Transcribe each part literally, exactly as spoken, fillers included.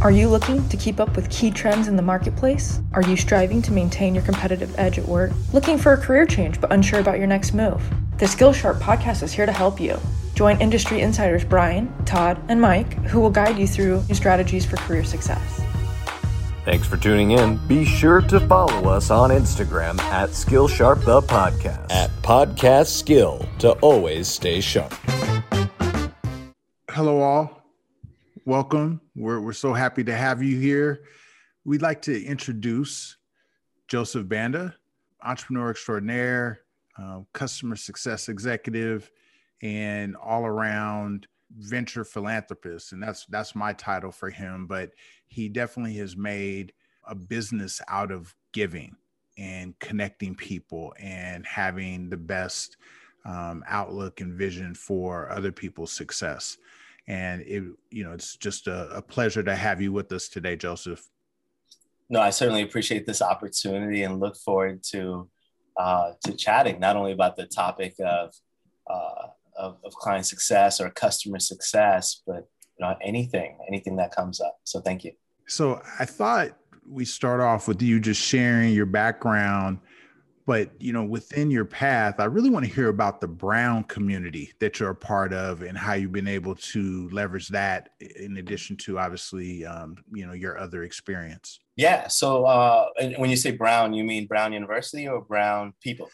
Are you looking to keep up with key trends in the marketplace? Are you striving to maintain your competitive edge at work? Looking for a career change but unsure about your next move? The Skillsharp podcast is here to help you. Join industry insiders Brian, Todd, and Mike, who will guide you through new strategies for career success. Thanks for tuning in. Be sure to follow us on Instagram at Skillsharp the Podcast. At Podcast Skill to always stay sharp. Hello all. Welcome. We're, we're so happy to have you here. We'd like to introduce Joseph Banda, entrepreneur extraordinaire, uh, customer success executive, and all-around venture philanthropist. And that's that's my title for him. But he definitely has made a business out of giving and connecting people and having the best um, outlook and vision for other people's success. And it, you know, it's just a, a pleasure to have you with us today, Joseph. No, I certainly appreciate this opportunity and look forward to uh, to chatting not only about the topic of, uh, of of client success or customer success, but you know, anything, anything that comes up. So thank you. So I thought we start off with you just sharing your background. But, you know, within your path, I really want to hear about the Brown community that you're a part of and how you've been able to leverage that in addition to, obviously, um, you know, your other experience. Yeah. So uh, when you say Brown, you mean Brown University or Brown people?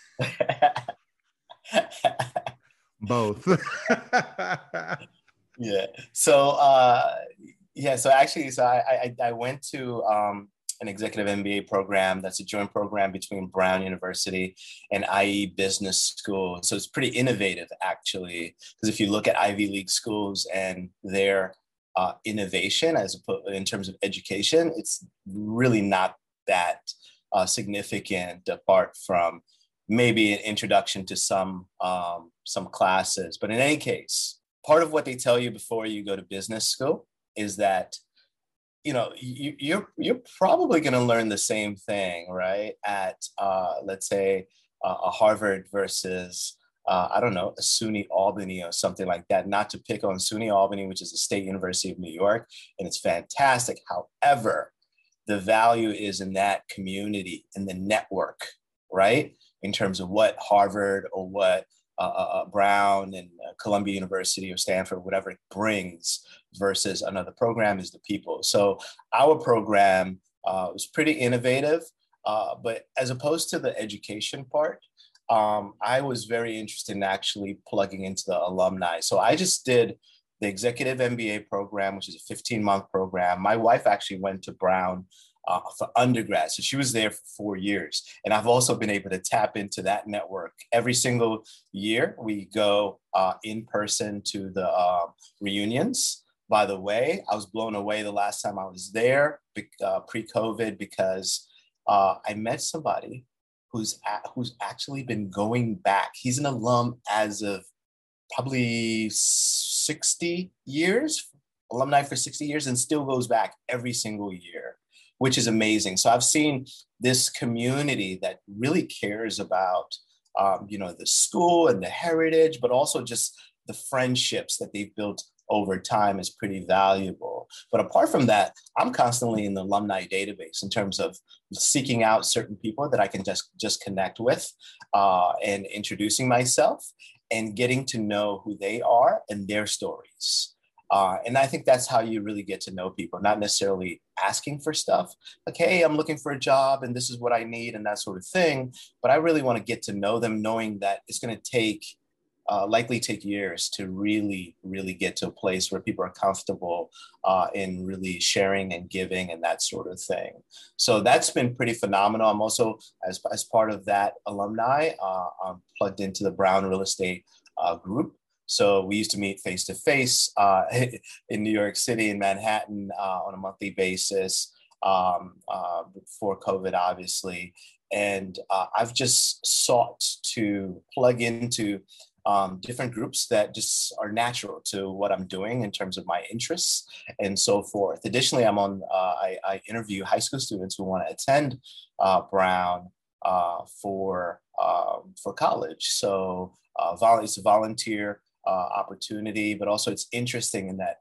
Both. Yeah. So, uh, yeah. So actually, so I, I, I went to um, an executive M B A program that's a joint program between Brown University and I E Business School. So it's pretty innovative, actually, because if you look at Ivy League schools and their uh, innovation as a, in terms of education, it's really not that uh, significant apart from maybe an introduction to some um, some classes. But in any case, part of what they tell you before you go to business school is that you know, you, you're you're probably going to learn the same thing, right? At uh, let's say uh, a Harvard versus uh, I don't know, a SUNY Albany or something like that. Not to pick on SUNY Albany, which is the State University of New York, and it's fantastic. However, the value is in that community, in the network, right? In terms of what Harvard or what Uh, uh, Brown and uh, Columbia University or Stanford, whatever it brings versus another program is the people. So our program uh, was pretty innovative, uh, but as opposed to the education part, um, I was very interested in actually plugging into the alumni. So I just did the executive M B A program, which is a fifteen month program. My wife actually went to Brown Uh, for undergrad. So she was there for four years. And I've also been able to tap into that network. Every single year, we go uh, in person to the uh, reunions. By the way, I was blown away the last time I was there uh, pre-COVID because uh, I met somebody who's, a- who's actually been going back. He's an alum as of probably sixty years, alumni for sixty years, and still goes back every single year, which is amazing. So I've seen this community that really cares about, um, you know, the school and the heritage, but also just the friendships that they've built over time is pretty valuable. But apart from that, I'm constantly in the alumni database in terms of seeking out certain people that I can just, just connect with uh, and introducing myself and getting to know who they are and their stories. Uh, and I think that's how you really get to know people, not necessarily asking for stuff like, hey, I'm looking for a job and this is what I need and that sort of thing. But I really want to get to know them, knowing that it's going to take, uh, likely take years to really, really get to a place where people are comfortable uh, in really sharing and giving and that sort of thing. So that's been pretty phenomenal. I'm also, as, as part of that alumni, uh, I'm plugged into the Brown Real Estate uh, group. So we used to meet face to face in New York City, in Manhattan, uh, on a monthly basis um, uh, before COVID, obviously. And uh, I've just sought to plug into um, different groups that just are natural to what I'm doing in terms of my interests and so forth. Additionally, I'm on. Uh, I, I interview high school students who want to attend uh, Brown uh, for uh, for college. So uh, vol- it's a volunteer uh, opportunity, but also it's interesting in that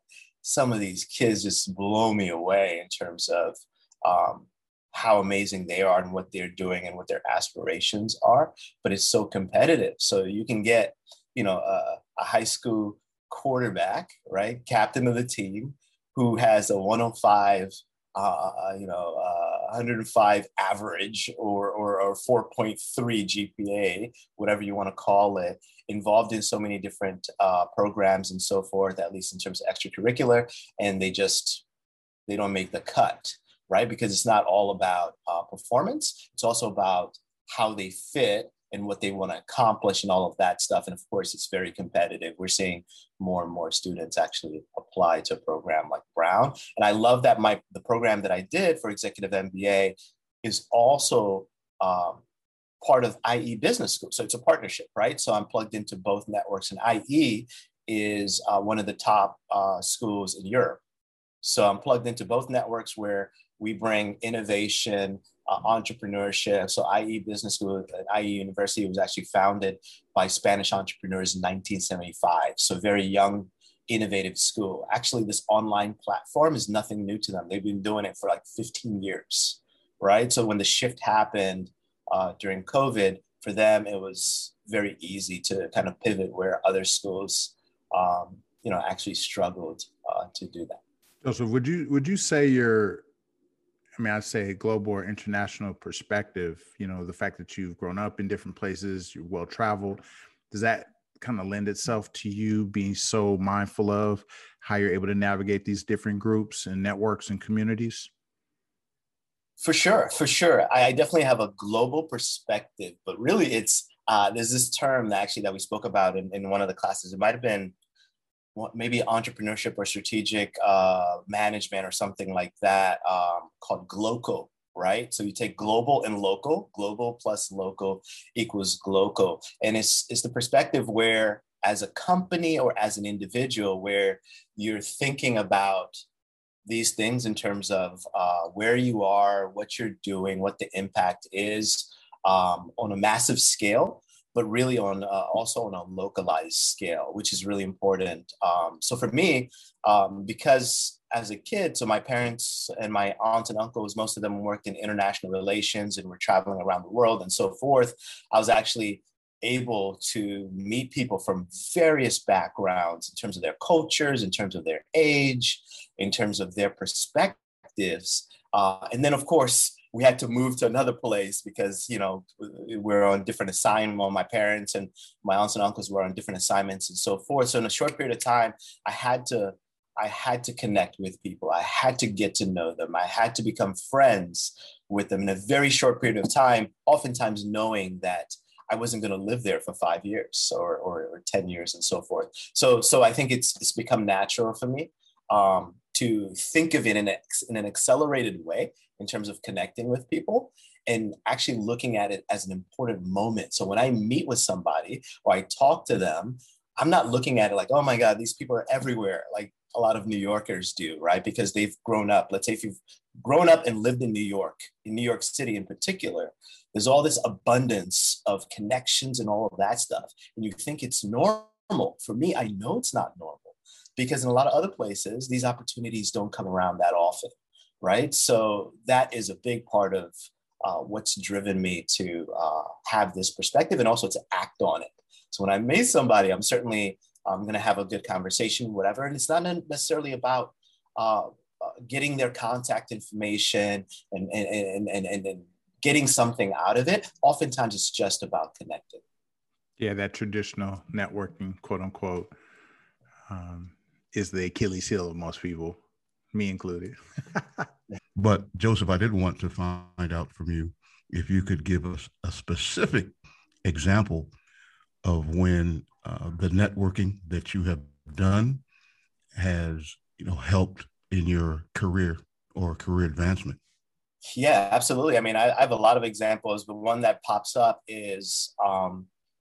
some of these kids just blow me away in terms of um, how amazing they are and what they're doing and what their aspirations are. But it's so competitive. So you can get, you know, a, a high school quarterback, right, captain of the team, who has a one oh five, uh, you know, uh, one hundred five average or, or, or four point three G P A, whatever you want to call it, involved in so many different uh, programs and so forth, at least in terms of extracurricular, and they just, they don't make the cut, right? Because it's not all about uh, performance. It's also about how they fit and what they want to accomplish and all of that stuff. And of course, it's very competitive. We're seeing more and more students actually apply to a program like Brown. And I love that my the program that I did for Executive M B A is also um, part of I E Business School. So it's a partnership, right? So I'm plugged into both networks, and I E is uh, one of the top uh, schools in Europe. So I'm plugged into both networks where we bring innovation, uh, entrepreneurship. So I E Business School at I E University was actually founded by Spanish entrepreneurs in nineteen seventy-five. So very young, innovative school. Actually, this online platform is nothing new to them. They've been doing it for like fifteen years, right? So when the shift happened uh, during COVID, for them, it was very easy to kind of pivot where other schools, um, you know, actually struggled uh, to do that. Joseph, would you would you say you're, I mean, I'd say global or international perspective, you know, the fact that you've grown up in different places, you're well-traveled, does that kind of lend itself to you being so mindful of how you're able to navigate these different groups and networks and communities? For sure, for sure. I definitely have a global perspective, but really it's, uh, there's this term that actually that we spoke about in, in one of the classes. It might've been maybe entrepreneurship or strategic uh, management or something like that, um, called GLOCO, right? So you take global and local, global plus local equals GLOCO. And it's, it's the perspective where as a company or as an individual, where you're thinking about these things in terms of uh, where you are, what you're doing, what the impact is um, on a massive scale, but really on uh, also on a localized scale, which is really important. Um, so for me, um, because as a kid, so my parents and my aunts and uncles, most of them worked in international relations and were traveling around the world and so forth, I was actually able to meet people from various backgrounds in terms of their cultures, in terms of their age, in terms of their perspectives. Uh, and then, of course, we had to move to another place because, you know, we're on different assignments. Well, my parents and my aunts and uncles were on different assignments and so forth. So in a short period of time, I had to, I had to connect with people. I had to get to know them. I had to become friends with them in a very short period of time, oftentimes knowing that I wasn't going to live there for five years or, or, or ten years and so forth. So, so I think it's, it's become natural for me um, to think of it in, a, in an accelerated way in terms of connecting with people and actually looking at it as an important moment. So when I meet with somebody or I talk to them, I'm not looking at it like, oh my God, these people are everywhere, like a lot of New Yorkers do, right? Because they've grown up. Let's say if you've grown up and lived in New York, in New York City in particular, there's all this abundance of connections and all of that stuff. And you think it's normal. For me, I know it's not normal because in a lot of other places, these opportunities don't come around that often, right? So that is a big part of uh, what's driven me to uh, have this perspective and also to act on it. So when I meet somebody, I'm certainly I'm going to have a good conversation, whatever. And it's not necessarily about uh, uh, getting their contact information and, and, and, and, and, and getting something out of it. Oftentimes it's just about connecting. Yeah, that traditional networking, quote unquote, um, is the Achilles heel of most people, me included. But Joseph, I did want to find out from you if you could give us a specific example of when uh, the networking that you have done has, you know, helped in your career or career advancement. Yeah, absolutely. I mean, I, I have a lot of examples, but one that pops up is um,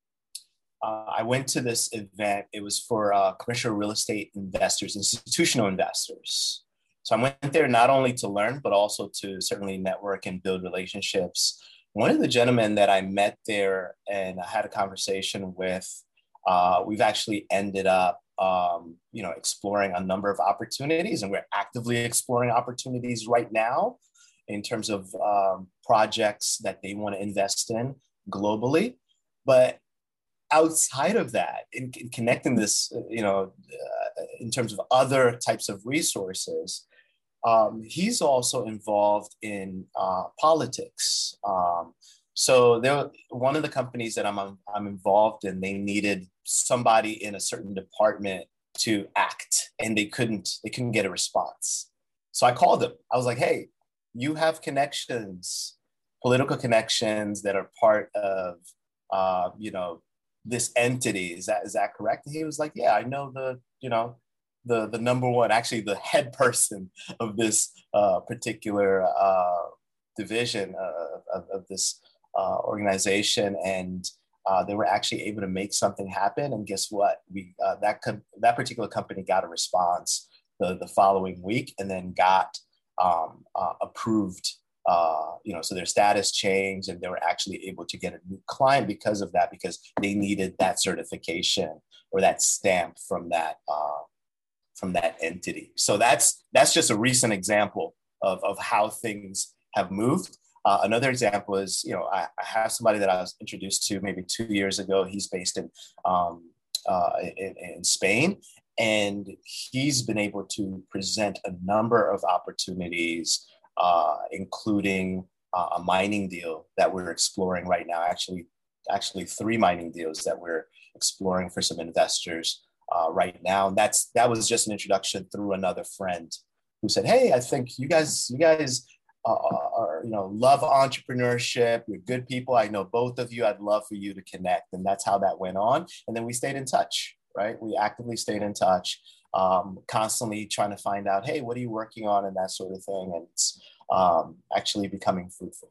uh, I went to this event. It was for uh, commercial real estate investors, institutional investors. So I went there not only to learn, but also to certainly network and build relationships. One of the gentlemen that I met there and I had a conversation with, uh, we've actually ended up um, you know, exploring a number of opportunities, and we're actively exploring opportunities right now in terms of um, projects that they want to invest in globally. But outside of that, in, in connecting this, you know, uh, in terms of other types of resources, um, he's also involved in uh, politics. Um, so there, one of the companies that I'm I'm involved in, they needed somebody in a certain department to act, and they couldn't they couldn't get a response. So I called him. I was like, "Hey, you have connections, political connections that are part of, uh, you know, this entity. Is that is that correct?" And he was like, "Yeah, I know the, you know, the the number one, actually the head person of this uh, particular uh, division uh, of, of this uh, organization, and uh, they were actually able to make something happen. And guess what? We uh, that co- that particular company got a response the the following week, and then got um, uh, approved." Uh, you know, so their status changed, and they were actually able to get a new client because of that, because they needed that certification or that stamp from that uh, from that entity. So that's that's just a recent example of, of how things have moved. Uh, another example is, you know, I, I have somebody that I was introduced to maybe two years ago. He's based in um, uh, in, in Spain, and he's been able to present a number of opportunities, uh, including uh, a mining deal that we're exploring right now. Actually, actually three mining deals that we're exploring for some investors uh, right now. And that's that was just an introduction through another friend who said, "Hey, I think you guys, you guys." Uh, are, you know, love entrepreneurship. You're good people. I know both of you. I'd love for you to connect." And that's how that went on. And then we stayed in touch, right? We actively stayed in touch, um, constantly trying to find out, hey, what are you working on, and that sort of thing. And it's um, actually becoming fruitful.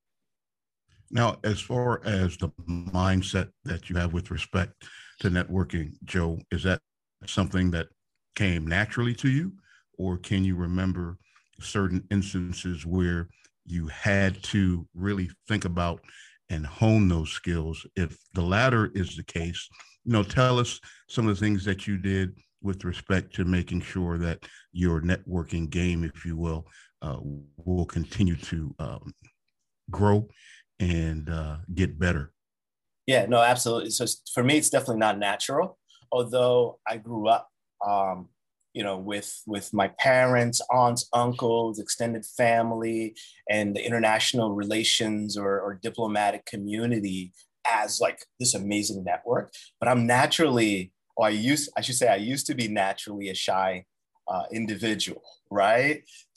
Now, as far as the mindset that you have with respect to networking, Joe, is that something that came naturally to you, or can you remember certain instances where you had to really think about and hone those skills? If the latter is the case, you know, tell us some of the things that you did with respect to making sure that your networking game, if you will, uh, will continue to um, grow and uh, get better. Yeah, no, absolutely. So for me, it's definitely not natural, although I grew up um, you know, with with my parents, aunts, uncles, extended family, and the international relations or, or diplomatic community as like this amazing network. But I'm naturally, or I used, I should say, I used to be naturally a shy uh, individual, right?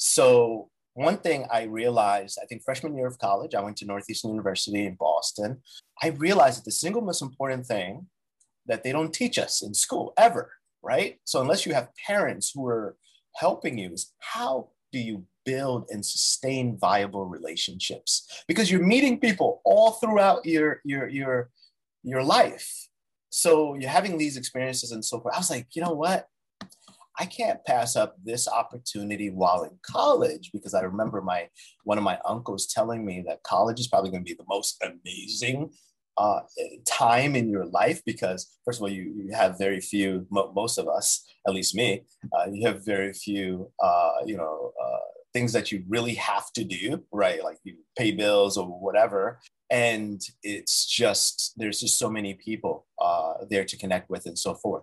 So one thing I realized, I think freshman year of college, I went to Northeastern University in Boston. I realized that the single most important thing that they don't teach us in school ever, right? So unless you have parents who are helping you, is how do you build and sustain viable relationships? Because you're meeting people all throughout your, your, your, your life. So you're having these experiences and so forth. I was like, you know what? I can't pass up this opportunity while in college, because I remember my one of my uncles telling me that college is probably going to be the most amazing Uh, time in your life, because first of all, you, you have very few, mo- most of us, at least me, uh, you have very few, uh, you know, uh, things that you really have to do, right? Like you pay bills or whatever. And it's just, there's just so many people uh, there to connect with and so forth.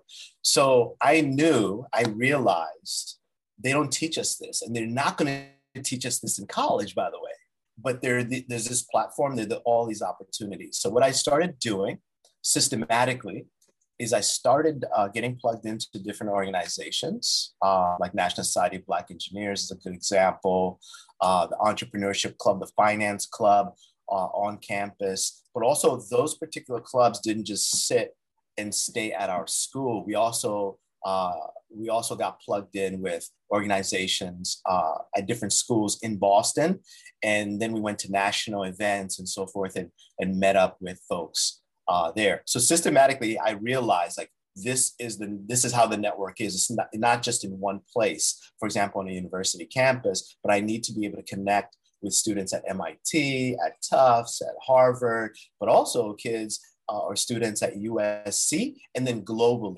So I knew, I realized they don't teach us this, and they're not going to teach us this in college, by the way. But there, there's this platform, there are all these opportunities. So what I started doing systematically is I started uh, getting plugged into different organizations, uh, like National Society of Black Engineers is a good example, uh, the Entrepreneurship Club, the Finance Club uh, on campus. But also those particular clubs didn't just sit and stay at our school. We also uh, we also got plugged in with organizations uh, at different schools in Boston. And then we went to national events and so forth, and, and met up with folks uh, there. So systematically, I realized like this is the this is how the network is. It's not, not just in one place, for example, on a university campus, but I need to be able to connect with students at M I T, at Tufts, at Harvard, but also kids uh, or students at U S C, and then globally.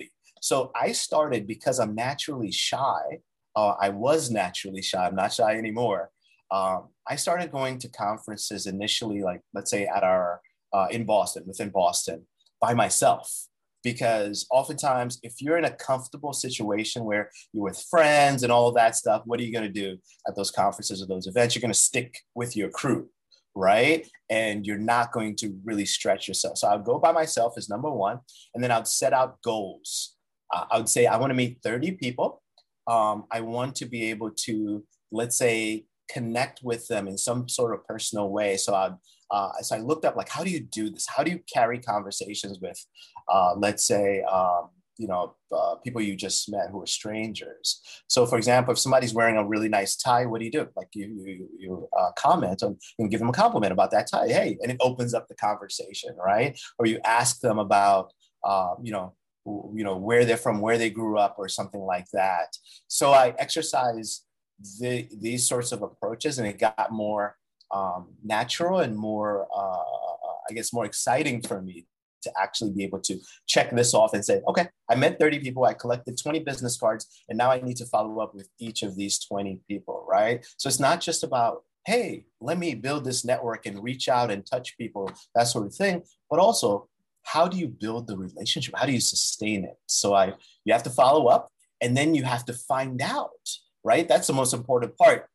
So I started because I'm naturally shy. Uh, I was naturally shy. I'm not shy anymore. Um, I started going to conferences initially, like let's say at our, uh, in Boston, within Boston, by myself. Because oftentimes, if you're in a comfortable situation where you're with friends and all of that stuff, what are you going to do at those conferences or those events? You're going to stick with your crew, right? And you're not going to really stretch yourself. So I would go by myself as number one, and then I'd set out goals. Uh, I would say I want to meet thirty people. Um, I want to be able to, let's say, connect with them in some sort of personal way. So I, uh, so I looked up, like, how do you do this? How do you carry conversations with, uh, let's say, um, you know, uh, people you just met who are strangers. So, for example, if somebody's wearing a really nice tie, what do you do? Like, you you, you uh, comment on, you give them a compliment about that tie. Hey, and it opens up the conversation, right? Or you ask them about, uh, you know, you know, where they're from, where they grew up, or something like that. So I exercise the, these sorts of approaches, and it got more um, natural and more, uh, I guess, more exciting for me to actually be able to check this off and say, okay, I met thirty people, I collected twenty business cards, and now I need to follow up with each of these twenty people, right? So it's not just about, hey, let me build this network and reach out and touch people, that sort of thing, but also, how do you build the relationship? How do you sustain it? So I, you have to follow up, and then you have to find out, right? That's the most important part.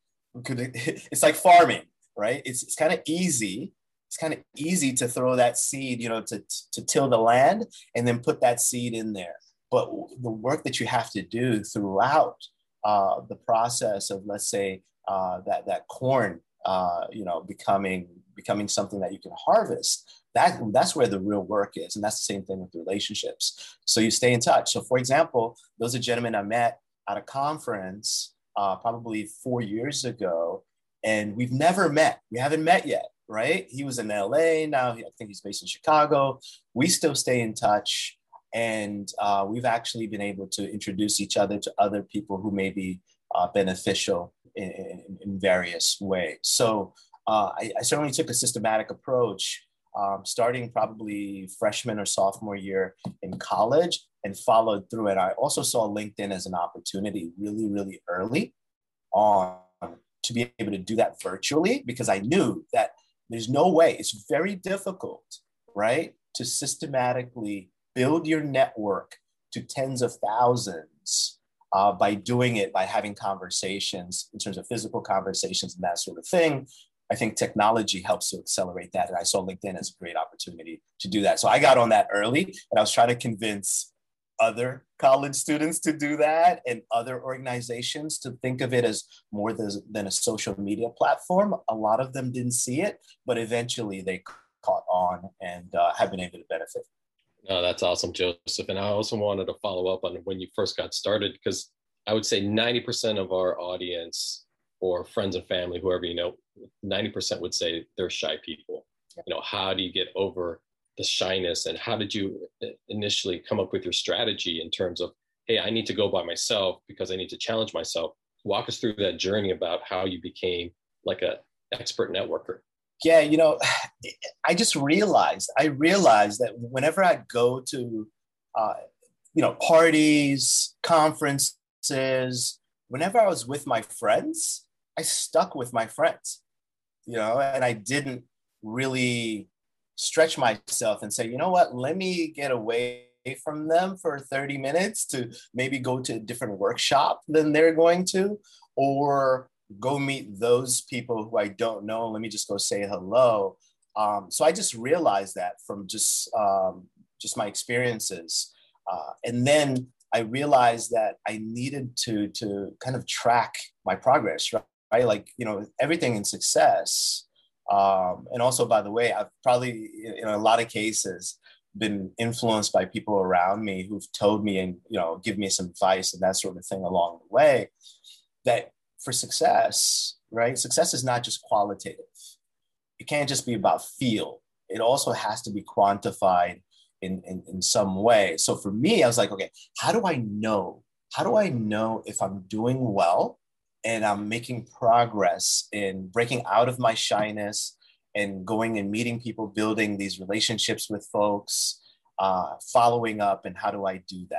It's like farming, right? It's, it's kind of easy. It's kind of easy to throw that seed, you know, to, to till the land and then put that seed in there. But the work that you have to do throughout uh, the process of, let's say, uh, that, that corn, uh, you know, becoming, becoming something that you can harvest, that, that's where the real work is. And that's the same thing with relationships. So you stay in touch. So for example, those are gentlemen I met at a conference uh, probably four years ago, and we've never met. We haven't met yet, right? He was in L A. Now I think he's based in Chicago. We still stay in touch. And uh, we've actually been able to introduce each other to other people who may be uh, beneficial in, in, in various ways. So uh, I, I certainly took a systematic approach, um, starting probably freshman or sophomore year in college, and followed through it. I also saw LinkedIn as an opportunity really, really early on to be able to do that virtually, because I knew that there's no way, it's very difficult, right, to systematically build your network to tens of thousands uh, by doing it, by having conversations in terms of physical conversations and that sort of thing. I think technology helps to accelerate that. And I saw LinkedIn as a great opportunity to do that. So I got on that early, and I was trying to convince other college students to do that, and other organizations to think of it as more than a social media platform. A lot of them didn't see it, but eventually they caught on and uh, have been able to benefit. No, that's awesome, Joseph. And I also wanted to follow up on when you first got started, because I would say ninety percent of our audience, or friends and family, whoever you know, ninety percent would say they're shy people. You know, how do you get over the shyness, and how did you initially come up with your strategy in terms of, hey, I need to go by myself because I need to challenge myself? Walk us through that journey about how you became like a expert networker. Yeah, you know, I just realized, I realized that whenever I'd go to, uh, you know, parties, conferences, whenever I was with my friends, I stuck with my friends, you know, and I didn't really stretch myself and say, you know what, let me get away from them for thirty minutes to maybe go to a different workshop than they're going to, or go meet those people who I don't know. Let me just go say hello. Um, so I just realized that from just, um, just my experiences. Uh, and then I realized that I needed to, to kind of track my progress, right? right? Like, you know, everything in success. Um, and also, by the way, I've probably, in a lot of cases, been influenced by people around me who've told me and, you know, give me some advice and that sort of thing along the way, that for success, right? Success is not just qualitative. It can't just be about feel. It also has to be quantified in, in, in some way. So for me, I was like, okay, how do I know? How do I know if I'm doing well and I'm making progress in breaking out of my shyness and going and meeting people, building these relationships with folks, uh, following up, and how do I do that?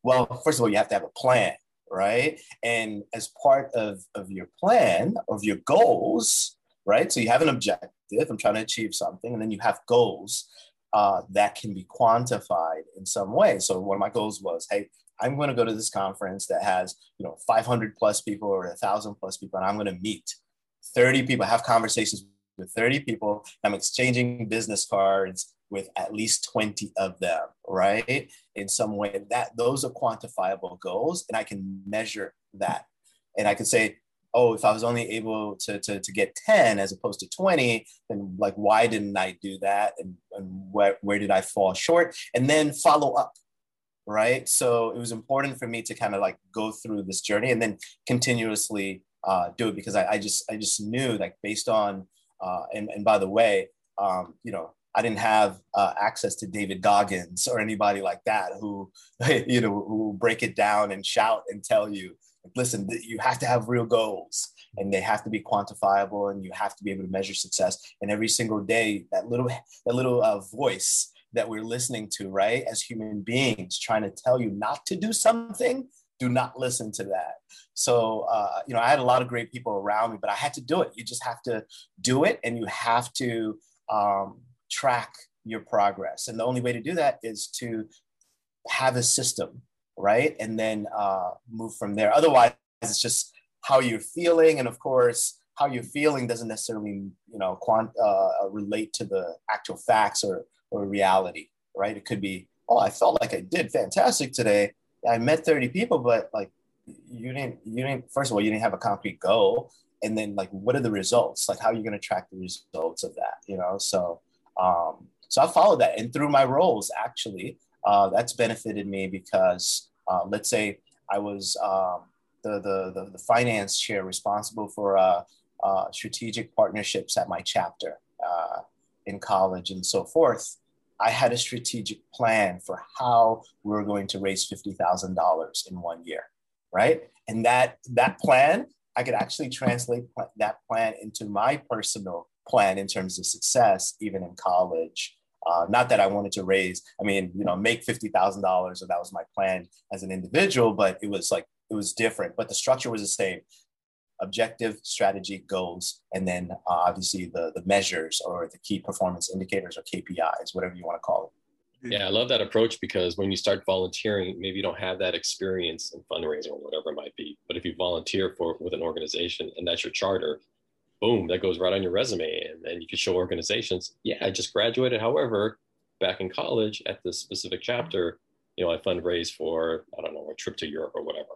Well, first of all, you have to have a plan, right? And as part of, of your plan, of your goals, right? So you have an objective, I'm trying to achieve something, and then you have goals uh, that can be quantified in some way. So one of my goals was, hey, I'm going to go to this conference that has, you know, five hundred plus people or a thousand plus people, and I'm going to meet thirty people, have conversations with thirty people. I'm exchanging business cards with at least twenty of them, right? In some way, that those are quantifiable goals, and I can measure that. And I can say, oh, if I was only able to, to, to get ten as opposed to twenty, then like, why didn't I do that? And, and where, where did I fall short? And then follow up, right? So it was important for me to kind of like go through this journey and then continuously uh, do it, because I, I just I just knew, like, based on, uh, and, and by the way, um, you know, I didn't have uh, access to David Goggins or anybody like that who, you know, who break it down and shout and tell you, listen, you have to have real goals and they have to be quantifiable and you have to be able to measure success. And every single day, that little, that little uh, voice that we're listening to, right, as human beings, trying to tell you not to do something, do not listen to that. So, uh, you know, I had a lot of great people around me, but I had to do it. You just have to do it, and you have to um, track your progress. And the only way to do that is to have a system, right? And then uh, move from there. Otherwise, it's just how you're feeling. And of course, how you're feeling doesn't necessarily, you know, quant, uh, relate to the actual facts or, or reality, right? It could be, oh, I felt like I did fantastic today. I met thirty people, but like, you didn't, you didn't, first of all, you didn't have a concrete goal. And then like, what are the results? Like, how are you going to track the results of that? You know? So, um, so I followed that, and through my roles, actually, uh, that's benefited me because, uh, let's say I was, um, the, the, the, the finance chair responsible for, uh, uh, strategic partnerships at my chapter, uh, in college and so forth. I had a strategic plan for how we were going to raise fifty thousand dollars in one year, right? And that, that plan, I could actually translate that plan into my personal plan in terms of success, even in college. Uh, not that I wanted to raise, I mean, you know, make fifty thousand dollars, or that was my plan as an individual, but it was like, it was different, but the structure was the same. Objective, strategy, goals, and then uh, obviously the, the measures or the key performance indicators or K P Is, whatever you want to call it. Yeah, I love that approach, because when you start volunteering, maybe you don't have that experience in fundraising or whatever it might be. But if you volunteer for with an organization and that's your charter, boom, that goes right on your resume. And then you can show organizations, yeah, I just graduated. However, back in college at this specific chapter, you know, I fundraised for, I don't know, a trip to Europe or whatever.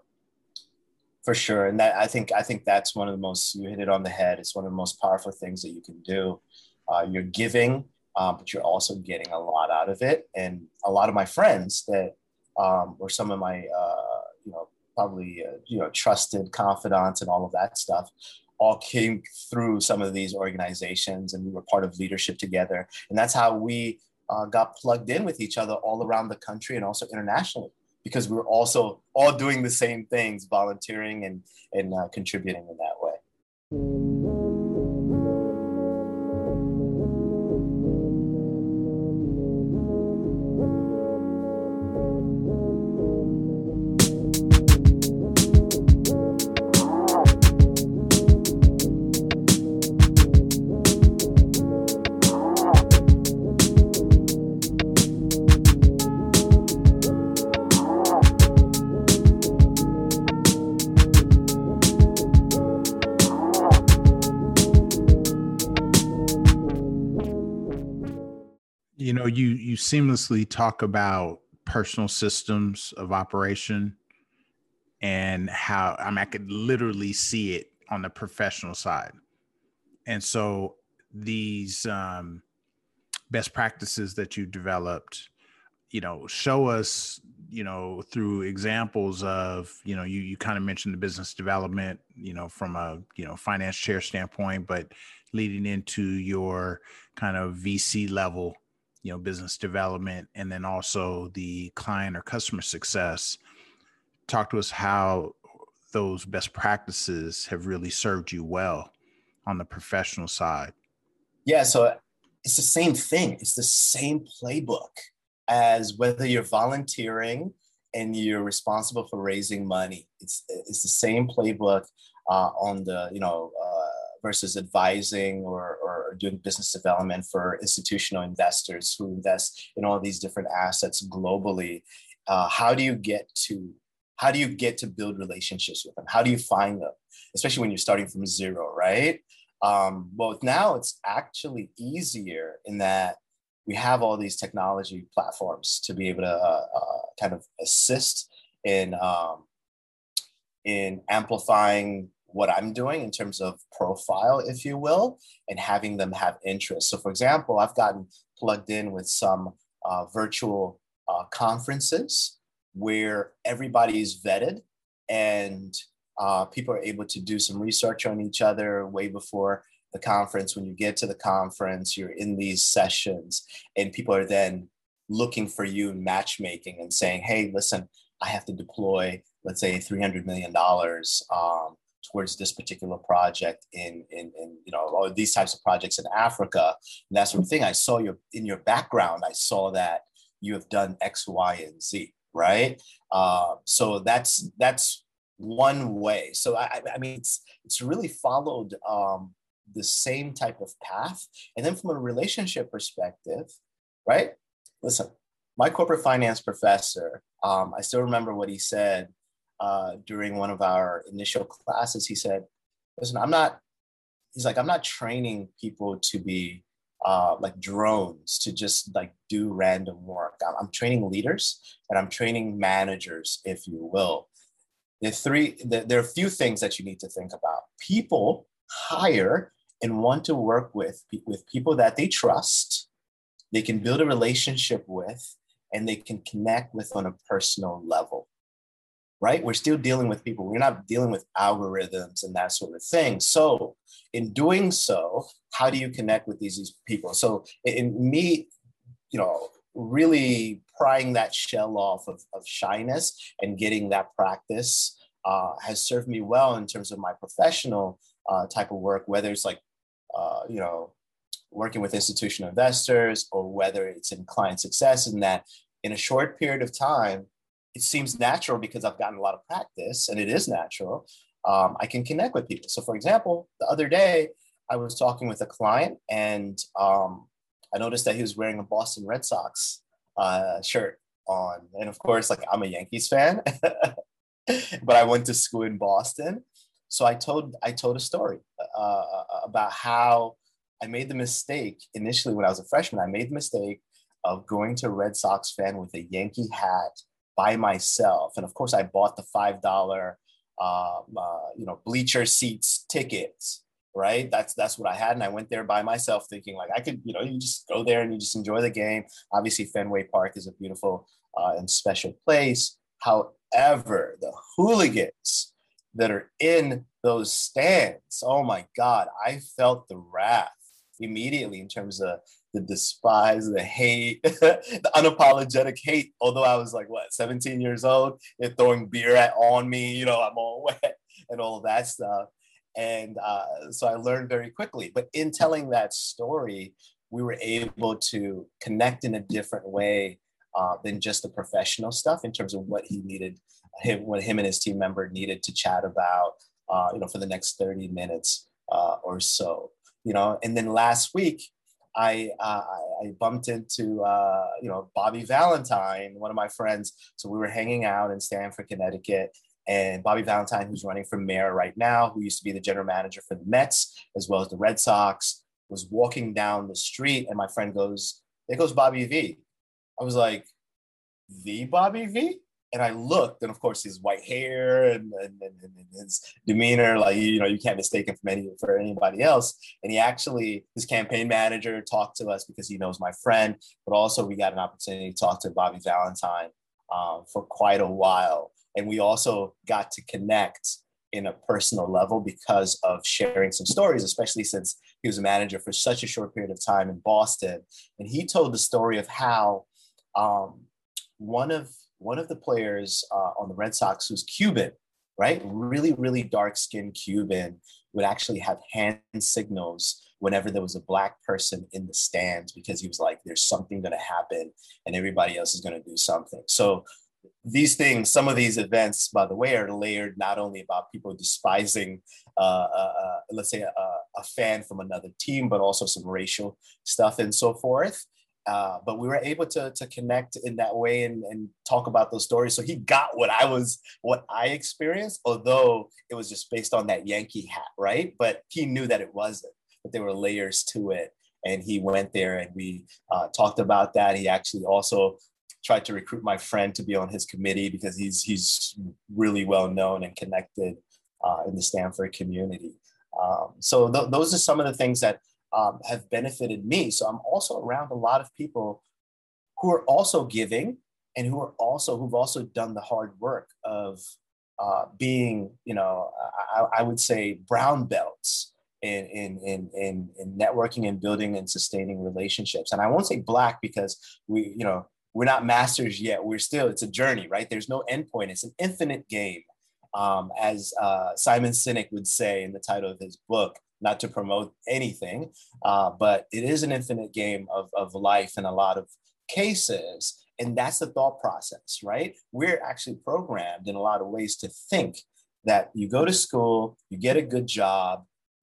For sure. And that, I think, I think that's one of the most, you hit it on the head. It's one of the most powerful things that you can do. Uh, you're giving, um, but you're also getting a lot out of it. And a lot of my friends that um, were some of my, uh, you know, probably, uh, you know, trusted confidants and all of that stuff, all came through some of these organizations, and we were part of leadership together. And that's how we uh, got plugged in with each other all around the country and also internationally, because we were also all doing the same things, volunteering and, and uh, contributing in that way. You know, you you seamlessly talk about personal systems of operation and how, I mean, I could literally see it on the professional side. And so these um, best practices that you developed, you know, show us, you know, through examples of, you know, you, you kind of mentioned the business development, you know, from a, you know, finance chair standpoint, but leading into your kind of V C level, you know, business development, and then also the client or customer success. Talk to us how those best practices have really served you well on the professional side. Yeah, so it's the same thing. It's the same playbook as whether you're volunteering and you're responsible for raising money. It's it's the same playbook uh, on the, you know, uh, versus advising or, or doing business development for institutional investors who invest in all these different assets globally. Uh, how do you get to how do you get to build relationships with them? How do you find them, especially when you're starting from zero, right? Um, well, now it's actually easier in that we have all these technology platforms to be able to uh, uh, kind of assist in um, in amplifying what I'm doing in terms of profile, if you will, and having them have interest. So, for example, I've gotten plugged in with some uh, virtual uh, conferences where everybody is vetted and uh, people are able to do some research on each other way before the conference. When you get to the conference, you're in these sessions and people are then looking for you in matchmaking and saying, hey, listen, I have to deploy, let's say three hundred million dollars um, towards this particular project in, in, in, you know, or these types of projects in Africa. And that sort of thing. I saw your, in your background, I saw that you have done X, Y, and Z, right? Uh, so that's, that's one way. So I, I mean, it's, it's really followed um, the same type of path. And then from a relationship perspective, right? Listen, my corporate finance professor, um, I still remember what he said uh, during one of our initial classes. He said, listen, I'm not, he's like, I'm not training people to be uh, like drones to just like do random work. I'm, I'm training leaders and I'm training managers, if you will. There are three, there are a few things that you need to think about. People hire and want to work with, with people that they trust, they can build a relationship with, and they can connect with on a personal level, right? We're still dealing with people. We're not dealing with algorithms and that sort of thing. So in doing so, how do you connect with these, these people? So in me, you know, really prying that shell off of, of shyness and getting that practice uh, has served me well in terms of my professional uh, type of work, whether it's like, uh, you know, working with institutional investors or whether it's in client success, in that in a short period of time, it seems natural because I've gotten a lot of practice and it is natural. Um, I can connect with people. So for example, the other day I was talking with a client and um, I noticed that he was wearing a Boston Red Sox uh, shirt on. And of course, like I'm a Yankees fan, but I went to school in Boston. So I told, I told a story uh, about how I made the mistake initially when I was a freshman. I made the mistake of going to a Red Sox fan with a Yankee hat by myself. And of course, I bought the five dollar um, uh, you know, bleacher seats tickets, right? That's that's what I had. And I went there by myself thinking like I could, you know, you just go there and you just enjoy the game. Obviously, Fenway Park is a beautiful uh, and special place. However, the hooligans that are in those stands, oh my God, I felt the wrath immediately in terms of the despise, the hate, the unapologetic hate. Although I was like, what, seventeen years old, they're throwing beer at on me, you know, I'm all wet and all of that stuff. And uh, so I learned very quickly. But in telling that story, we were able to connect in a different way uh, than just the professional stuff in terms of what he needed, him, what him and his team member needed to chat about, uh, you know, for the next thirty minutes uh, or so. You know, and then last week, I uh, I bumped into uh, you know, Bobby Valentine, one of my friends. So we were hanging out in Stamford, Connecticut, and Bobby Valentine, who's running for mayor right now, who used to be the general manager for the Mets as well as the Red Sox, was walking down the street, and my friend goes, "There goes Bobby V." I was like, "The Bobby V?" And I looked, and of course, his white hair and, and, and, and his demeanor, like, you know, you can't mistake him for, any, for anybody else. And he actually, his campaign manager talked to us because he knows my friend, but also we got an opportunity to talk to Bobby Valentine um, for quite a while. And we also got to connect in a personal level because of sharing some stories, especially since he was a manager for such a short period of time in Boston. And he told the story of how um, one of One of the players uh, on the Red Sox, who's Cuban, right? Really, really dark-skinned Cuban, would actually have hand signals whenever there was a black person in the stands because he was like, there's something going to happen and everybody else is going to do something. So these things, some of these events, by the way, are layered not only about people despising, uh, uh, uh, let's say, a, a fan from another team, but also some racial stuff and so forth. Uh, but we were able to, to connect in that way and, and talk about those stories. So he got what I was, what I experienced, although it was just based on that Yankee hat, right? But he knew that it wasn't, that there were layers to it. And he went there and we uh, talked about that. He actually also tried to recruit my friend to be on his committee because he's he's really well known and connected uh, in the Stanford community. Um, so th- those are some of the things that um, have benefited me. So I'm also around a lot of people who are also giving and who are also who've also done the hard work of uh, being, you know, I, I would say brown belts in, in in in in networking and building and sustaining relationships. And I won't say Black because we, you know, we're not masters yet. We're still, it's a journey, right? There's no endpoint. It's an infinite game. Um, as uh, Simon Sinek would say in the title of his book, not to promote anything, uh, but it is an infinite game of, of life in a lot of cases. And that's the thought process, right? We're actually programmed in a lot of ways to think that you go to school, you get a good job,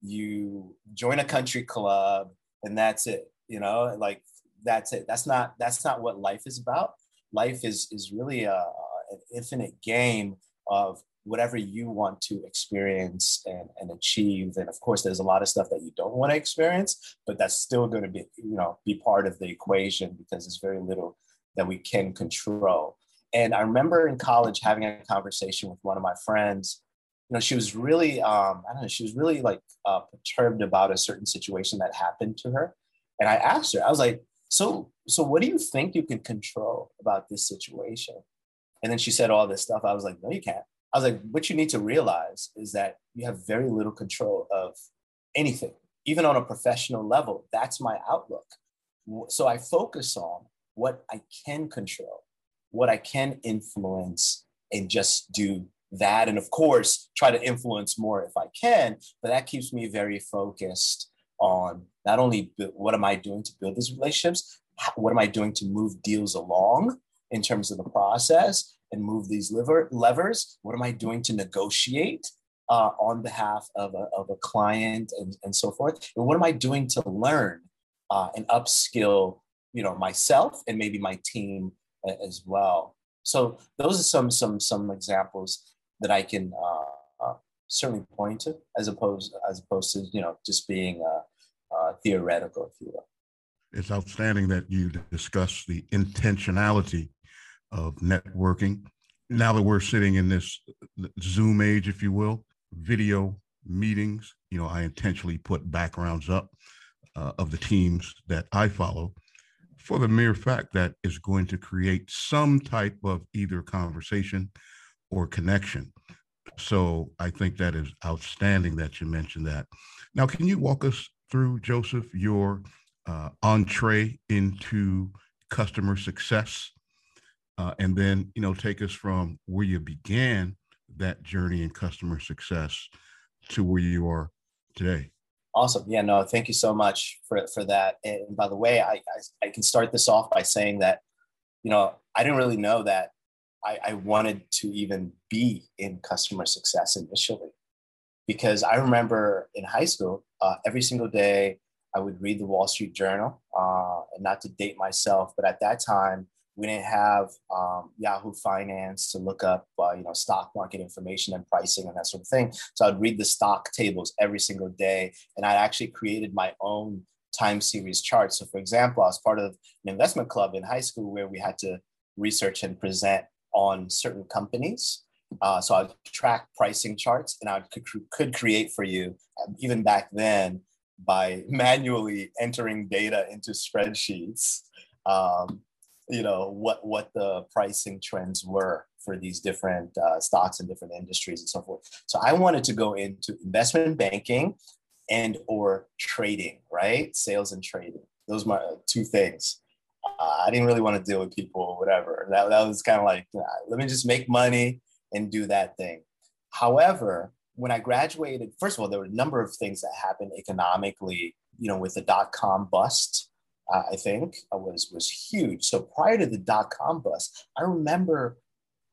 you join a country club, and that's it, you know, like, that's it. That's not, that's not what life is about. Life is, is really a, an infinite game of whatever you want to experience and, and achieve. And of course, there's a lot of stuff that you don't want to experience, but that's still going to be, you know, be part of the equation because there's very little that we can control. And I remember in college having a conversation with one of my friends. You know, she was really, um, I don't know, she was really like uh, perturbed about a certain situation that happened to her. And I asked her, I was like, So, so what do you think you can control about this situation? And then she said all this stuff. I was like, no, you can't. I was like, what you need to realize is that you have very little control of anything, even on a professional level. That's my outlook. So I focus on what I can control, what I can influence, and just do that. And of course, try to influence more if I can, but that keeps me very focused on not only what am I doing to build these relationships, what am I doing to move deals along in terms of the process and move these lever, levers? What am I doing to negotiate uh, on behalf of a, of a client and, and so forth? And what am I doing to learn uh, and upskill, you know, myself and maybe my team as well? So those are some some some examples that I can uh, uh, certainly point to, as opposed as opposed to you know just being uh, uh, theoretical, if you will. It's outstanding that you discuss the intentionality of networking. Now that we're sitting in this Zoom age, if you will, video meetings, you know, I intentionally put backgrounds up uh, of the teams that I follow for the mere fact that it's going to create some type of either conversation or connection. So I think that is outstanding that you mentioned that. Now, can you walk us through, Joseph, your uh, entree into customer success, uh, and then, you know, take us from where you began that journey in customer success to where you are today? Awesome. Yeah, no, thank you so much for, for that. And by the way, I, I, I can start this off by saying that, you know, I didn't really know that I, I wanted to even be in customer success initially, because I remember in high school, uh, every single day I would read the Wall Street Journal, uh, and not to date myself, but at that time, we didn't have um, Yahoo Finance to look up, uh, you know, stock market information and pricing and that sort of thing. So I'd read the stock tables every single day, and I actually created my own time series charts. So, for example, I was part of an investment club in high school where we had to research and present on certain companies. Uh, so I'd track pricing charts, and I could, could create for you, even back then, by manually entering data into spreadsheets. Um, you know, what, what the pricing trends were for these different uh, stocks and different industries and so forth. So I wanted to go into investment banking and or trading, right? Sales and trading. Those are my two things. Uh, I didn't really want to deal with people or whatever. That, that was kind of like, nah, let me just make money and do that thing. However, when I graduated, first of all, there were a number of things that happened economically, you know, with the dot-com bust. Uh, I think uh, was was huge. So prior to the dot-com bust, I remember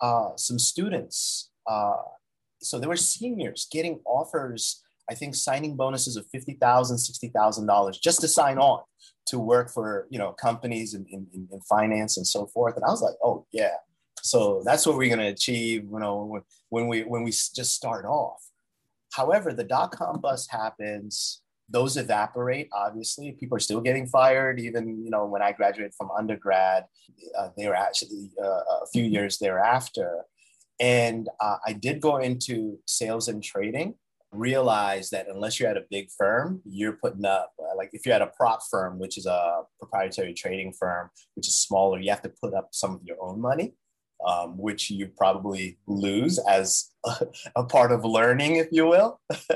uh, some students, uh, so there were seniors getting offers, I think signing bonuses of fifty thousand dollars, sixty thousand dollars just to sign on to work for, you know, companies in, in, in finance and so forth. And I was like, oh yeah. So that's what we're going to achieve, you know, when, when we when we just start off. However, the dot-com bust happens, those evaporate, obviously. People are still getting fired. Even, you know, when I graduated from undergrad, uh, they were actually uh, a few years thereafter. And uh, I did go into sales and trading, realize that unless you're at a big firm, you're putting up, uh, like if you're at a prop firm, which is a proprietary trading firm, which is smaller, you have to put up some of your own money. Um, which you probably lose as a, a part of learning, if you will.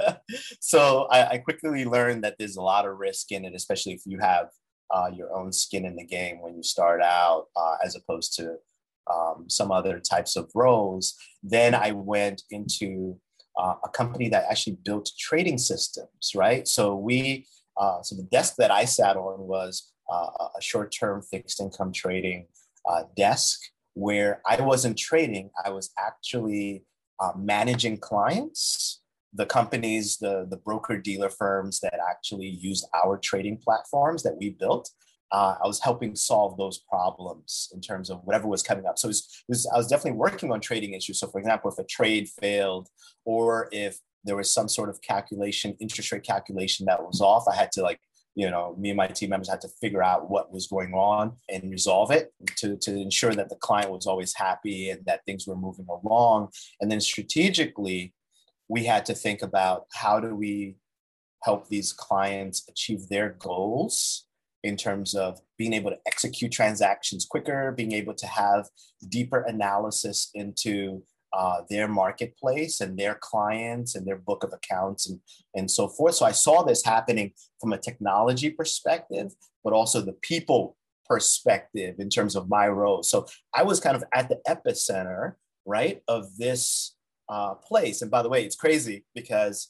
So I, I quickly learned that there's a lot of risk in it, especially if you have uh, your own skin in the game when you start out, uh, as opposed to um, some other types of roles. Then I went into uh, a company that actually built trading systems, right? So we, uh, so the desk that I sat on was uh, a short-term fixed income trading uh, desk, where I wasn't trading, I was actually uh, managing clients, the companies, the, the broker-dealer firms that actually used our trading platforms that we built. Uh, I was helping solve those problems in terms of whatever was coming up. So it was, it was, I was definitely working on trading issues. So for example, if a trade failed, or if there was some sort of calculation, interest rate calculation that was off, I had to like, you know, me and my team members had to figure out what was going on and resolve it to, to ensure that the client was always happy and that things were moving along. And then strategically, we had to think about how do we help these clients achieve their goals in terms of being able to execute transactions quicker, being able to have deeper analysis into Uh, their marketplace and their clients and their book of accounts and, and so forth. So I saw this happening from a technology perspective, but also the people perspective in terms of my role. So I was kind of at the epicenter, right, of this uh, place. And by the way, it's crazy because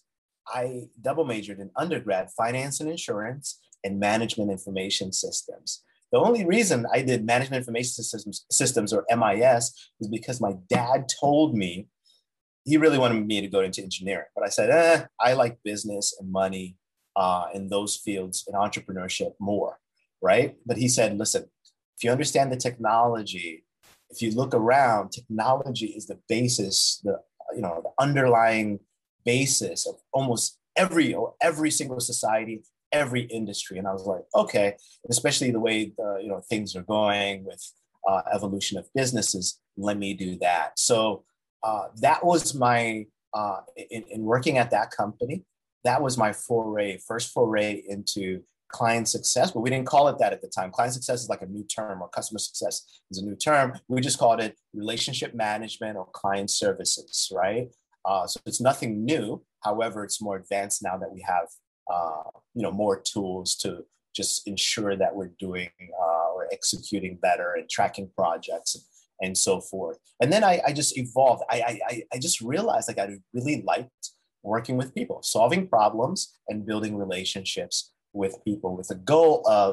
I double majored in undergrad, finance and insurance, and management information systems. The only reason I did management information systems, systems or M I S is because my dad told me he really wanted me to go into engineering. But I said, eh, I like business and money uh, in those fields and entrepreneurship more, right? But he said, listen, if you understand the technology, if you look around, technology is the basis, the you know, the underlying basis of almost every or every single society, every industry. And I was like, okay, and especially the way the, you know, things are going with uh, evolution of businesses, let me do that. So uh, that was my, uh, in, in working at that company, that was my foray, first foray into client success, but we didn't call it that at the time. Client success is like a new term, or customer success is a new term. We just called it relationship management or client services, right? Uh, so it's nothing new. However, it's more advanced now that we have Uh, you know, more tools to just ensure that we're doing uh, or executing better and tracking projects and, and so forth. And then I, I just evolved. I, I, I just realized like I really liked working with people, solving problems and building relationships with people with the goal of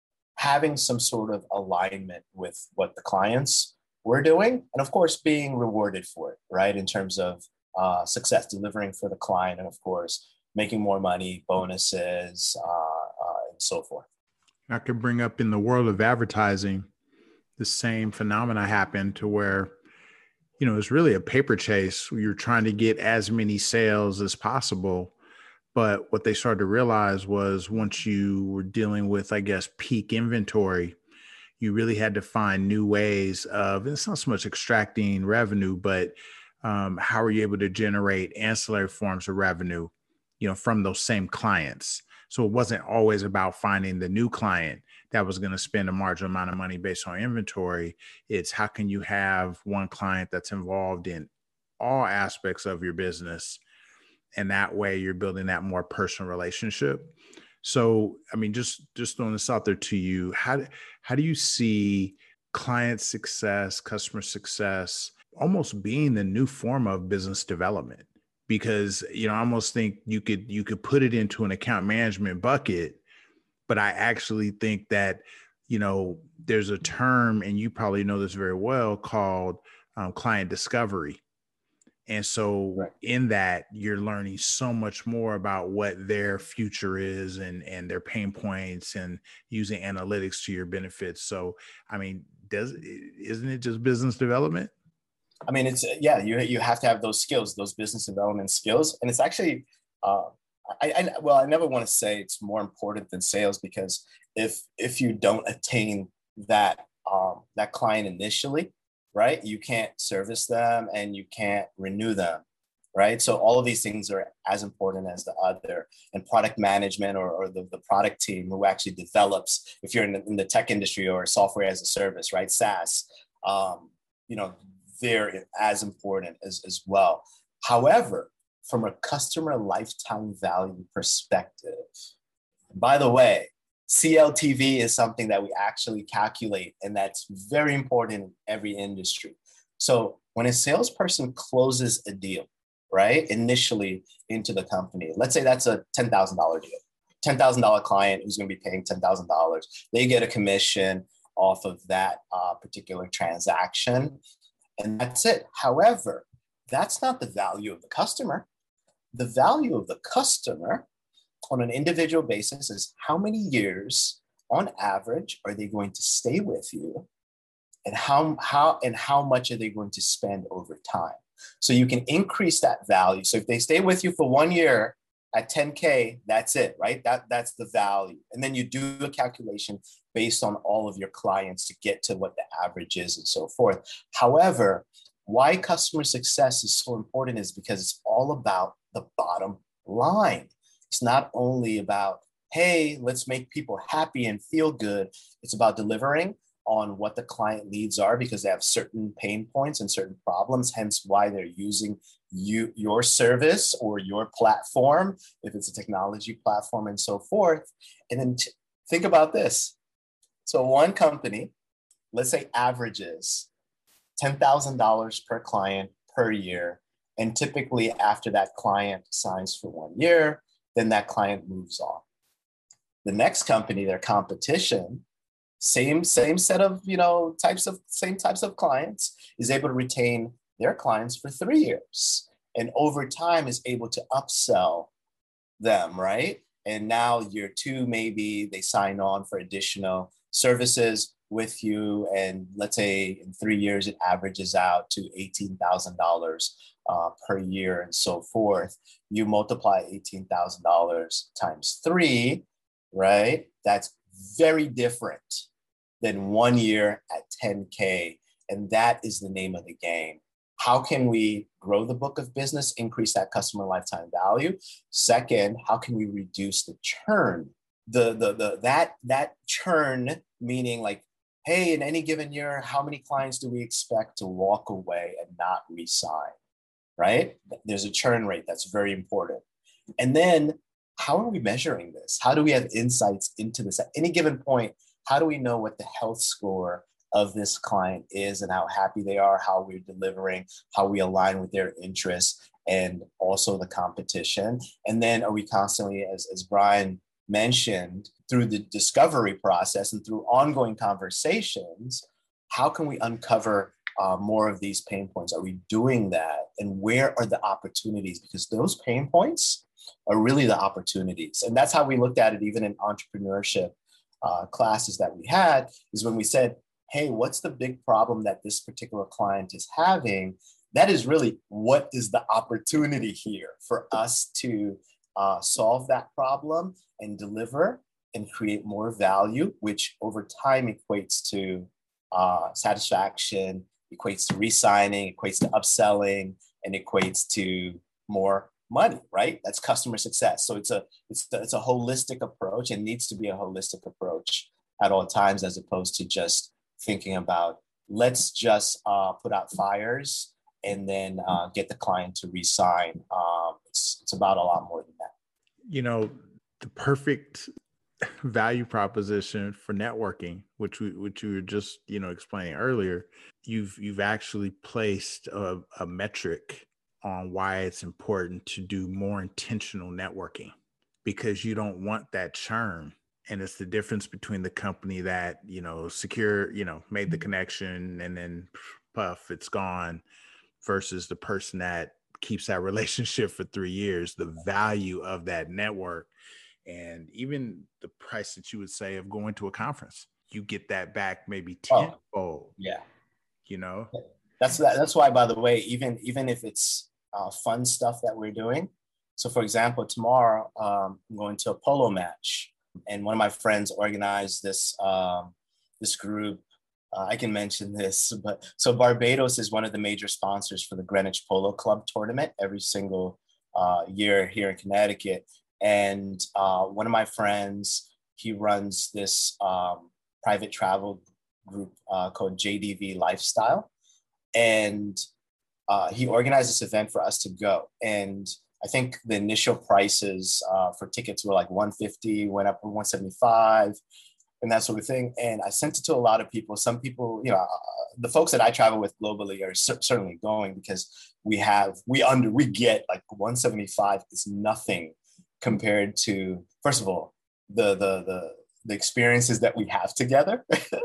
having some sort of alignment with what the clients were doing. And of course, being rewarded for it, right? In terms of uh, success, delivering for the client, and of course, making more money, bonuses, uh, uh, and so forth. I could bring up in the world of advertising, the same phenomena happened to where, you know, it's really a paper chase. You're trying to get as many sales as possible. But what they started to realize was once you were dealing with, I guess, peak inventory, you really had to find new ways of, it's not so much extracting revenue, but um, how are you able to generate ancillary forms of revenue, you know, from those same clients. So it wasn't always about finding the new client that was going to spend a marginal amount of money based on inventory. It's how can you have one client that's involved in all aspects of your business, and that way you're building that more personal relationship. So, I mean, just, just throwing this out there to you, how, how do you see client success, customer success, almost being the new form of business development? Because, you know, I almost think you could, you could put it into an account management bucket, but I actually think that, you know, there's a term, and you probably know this very well, called um, client discovery. And so right. in that, you're learning so much more about what their future is and, and their pain points and using analytics to your benefits. So, I mean, does isn't it just business development? I mean, it's, yeah, you you have to have those skills, those business development skills. And it's actually, uh, I, I well, I never want to say it's more important than sales, because if if you don't attain that um, that client initially, right, you can't service them and you can't renew them, right? So all of these things are as important as the other. And product management or, or the, the product team who actually develops, if you're in the, in the tech industry or software as a service, right, SaaS, um, you know, they're as important as, as well. However, from a customer lifetime value perspective, by the way, C L T V is something that we actually calculate, and that's very important in every industry. So when a salesperson closes a deal, right, initially into the company, let's say that's a ten thousand dollars deal, ten thousand dollars client who's going to be paying ten thousand dollars. They get a commission off of that uh, particular transaction, and that's it. However, that's not the value of the customer. The value of the customer on an individual basis is how many years on average are they going to stay with you, and how how and how much are they going to spend over time. So you can increase that value. So if they stay with you for one year at ten K, that's it, right? That that's the value. And then you do a calculation based on all of your clients to get to what the average is and so forth. However, why customer success is so important is because it's all about the bottom line. It's not only about, hey, let's make people happy and feel good. It's about delivering on what the client needs are, because they have certain pain points and certain problems, hence why they're using you, your service or your platform, if it's a technology platform and so forth. And then t- think about this. So one company, let's say, averages ten thousand dollars per client per year. And typically after that client signs for one year, then that client moves on. The next company, their competition, same same set of, you know, types of same types of clients, is able to retain their clients for three years, and over time is able to upsell them, right? And now year two, maybe they sign on for additional services with you, and let's say in three years it averages out to eighteen thousand dollars uh, per year and so forth. You multiply eighteen thousand dollars times three, right? That's very different than one year at ten K. And that is the name of the game. How can we grow the book of business, increase that customer lifetime value? Second, how can we reduce the churn? The, the, the, that, that churn, meaning like, hey, in any given year, how many clients do we expect to walk away and not re-sign, right? There's a churn rate that's very important. And then how are we measuring this? How do we have insights into this? At any given point, how do we know what the health score of this client is and how happy they are, how we're delivering, how we align with their interests, and also the competition? And then are we constantly, as, as Brian mentioned, through the discovery process and through ongoing conversations, how can we uncover uh, more of these pain points? Are we doing that? And where are the opportunities? Because those pain points are really the opportunities. And that's how we looked at it even in entrepreneurship uh, classes that we had, is when we said, hey, what's the big problem that this particular client is having? That is really, what is the opportunity here for us to uh, solve that problem and deliver and create more value, which over time equates to uh, satisfaction, equates to re-signing, equates to upselling, and equates to more money, right? That's customer success. So it's a it's a, it's a holistic approach, and needs to be a holistic approach at all times, as opposed to just thinking about, let's just uh, put out fires and then uh, get the client to re-sign. Um, it's, it's about a lot more than that. You know, the perfect value proposition for networking, which we which you were just, you know, explaining earlier, you've you've actually placed a, a metric on why it's important to do more intentional networking, because you don't want that churn. And it's the difference between the company that, you know, secure, you know, made the connection and then puff, it's gone, versus the person that keeps that relationship for three years, the value of that network, and even the price that you would say of going to a conference, you get that back maybe tenfold. Oh, yeah. You know, that's that, that's why, by the way, even even if it's uh, fun stuff that we're doing. So for example, tomorrow um, I'm going to a polo match, and one of my friends organized this um, this group. Uh, I can mention this, but so Barbados is one of the major sponsors for the Greenwich Polo Club tournament every single uh, year here in Connecticut. And uh, one of my friends, he runs this um, private travel group uh, called J D V Lifestyle. And uh, he organized this event for us to go. And I think the initial prices uh, for tickets were like one fifty, went up to one seventy-five, and that sort of thing. And I sent it to a lot of people. Some people, you know, uh, the folks that I travel with globally are cer- certainly going, because we have, we under, we get like one seventy-five is nothing compared to, first of all, the, the, the, the experiences that we have together.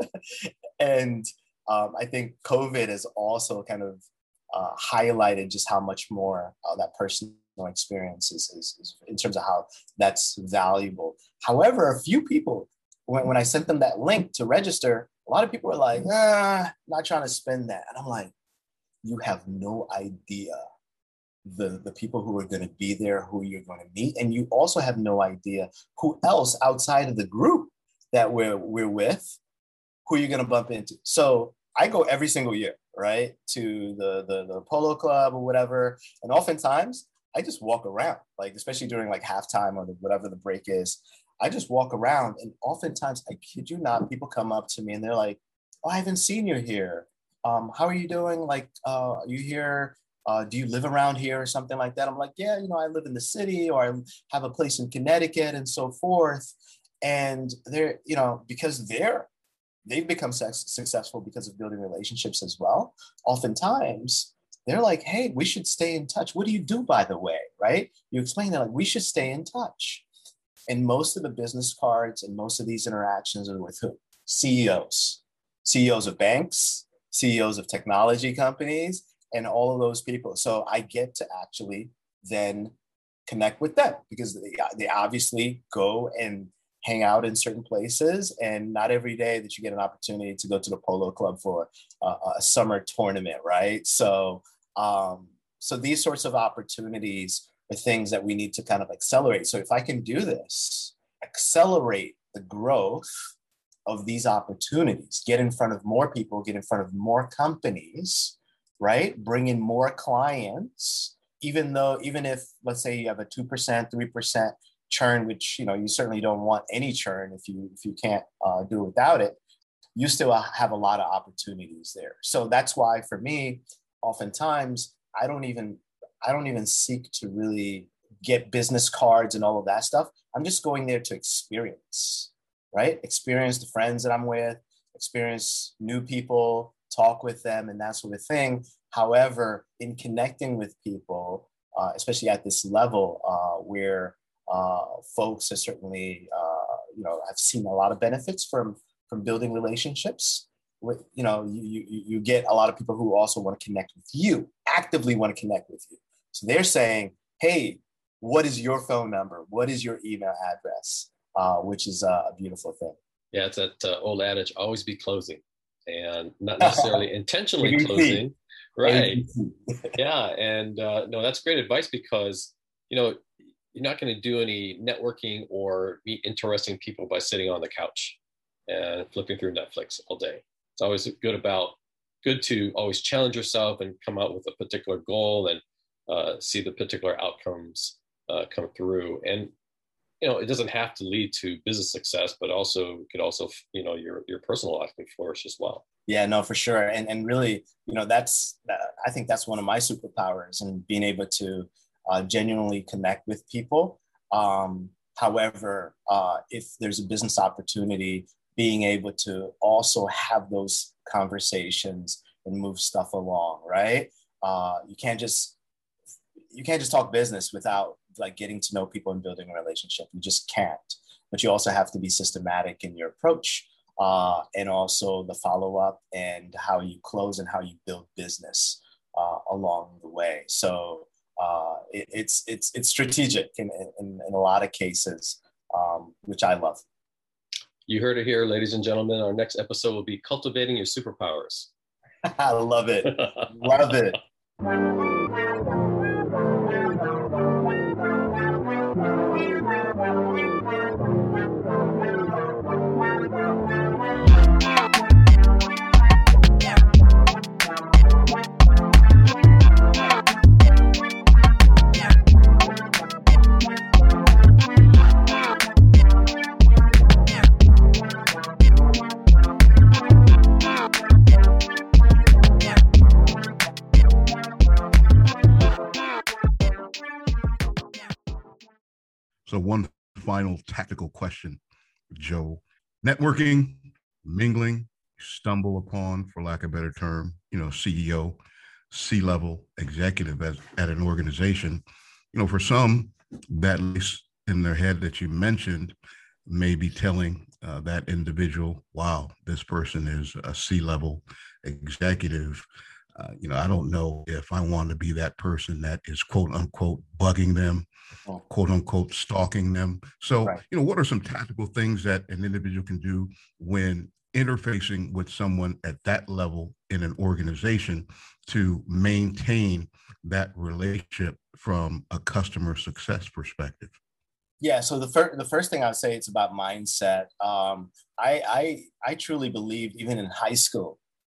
And um, I think COVID has also kind of uh, highlighted just how much more uh, that personal experience is, is, is in terms of how that's valuable. However, a few people, when, when I sent them that link to register, a lot of people were like, ah, not trying to spend that. And I'm like, you have no idea the, the people who are going to be there, who you're going to meet. And you also have no idea who else outside of the group that we're, we're with, who you're going to bump into. So I go every single year, right, to the, the, the polo club or whatever. And oftentimes I just walk around, like, especially during like halftime or the, whatever the break is. I just walk around, and oftentimes, I kid you not, people come up to me and they're like, oh, I haven't seen you here. Um, how are you doing? Like, uh, are you here? Uh, do you live around here or something like that? I'm like, yeah, you know, I live in the city, or I have a place in Connecticut and so forth. And they're, you know, because they're, they've become sex- successful because of building relationships as well. Oftentimes, they're like, hey, we should stay in touch. What do you do, by the way, right? You explain that, like, we should stay in touch. And most of the business cards and most of these interactions are with who? C E Os, C E Os of banks, C E Os of technology companies, and all of those people. So I get to actually then connect with them, because they, they obviously go and hang out in certain places, and not every day that you get an opportunity to go to the polo club for a, a summer tournament, right? So, um, so these sorts of opportunities are things that we need to kind of accelerate. So if I can do this, accelerate the growth of these opportunities, get in front of more people, get in front of more companies, right? Bring in more clients, even though, even if, let's say you have a two percent, three percent churn, which, you know, you certainly don't want any churn if you, if you can't uh, do without it, you still have a lot of opportunities there. So that's why for me, oftentimes, I don't even, I don't even seek to really get business cards and all of that stuff. I'm just going there to experience, right? Experience the friends that I'm with, experience new people, talk with them, and that sort of thing. However, in connecting with people, uh, especially at this level uh, where uh, folks are certainly, uh, you know, I've seen a lot of benefits from, from building relationships. With, you know, you, you, you get a lot of people who also want to connect with you, actively want to connect with you. So they're saying, hey, what is your phone number? What is your email address? Uh, which is a beautiful thing. Yeah, it's that uh, old adage, always be closing, and not necessarily intentionally closing. Right. Yeah. And uh, no, that's great advice, because, you know, you're not going to do any networking or meet interesting people by sitting on the couch and flipping through Netflix all day. It's always good about, good to always challenge yourself and come out with a particular goal and uh, see the particular outcomes uh, come through. And, you know, it doesn't have to lead to business success, but also could also, you know, your, your personal life can flourish as well. Yeah, no, for sure. And and really, you know, that's, uh, I think that's one of my superpowers, and being able to uh, genuinely connect with people. Um, however, uh, if there's a business opportunity, being able to also have those conversations and move stuff along, right? Uh, you can't just, you can't just talk business without like getting to know people and building a relationship. You just can't. But you also have to be systematic in your approach. uh, and also the follow-up and how you close and how you build business uh, along the way. So uh, it, it's it's it's strategic in, in, in a lot of cases, um, which I love. You heard it here, ladies and gentlemen. Our next episode will be cultivating your superpowers. I love it. Love it. So one final tactical question, Joe. Networking, mingling, stumble upon, for lack of a better term, you know, C E O, C-level executive as, at an organization. You know, for some, that list in their head that you mentioned may be telling uh, that individual, wow, this person is a C-level executive. Uh, you know, I don't know if I want to be that person that is quote unquote bugging them, oh. quote unquote stalking them. So, right. you know, what are some tactical things that an individual can do when interfacing with someone at that level in an organization to maintain that relationship from a customer success perspective? Yeah, so the first the first thing I would say, it's about mindset. Um, I, I I truly believe, even in high school,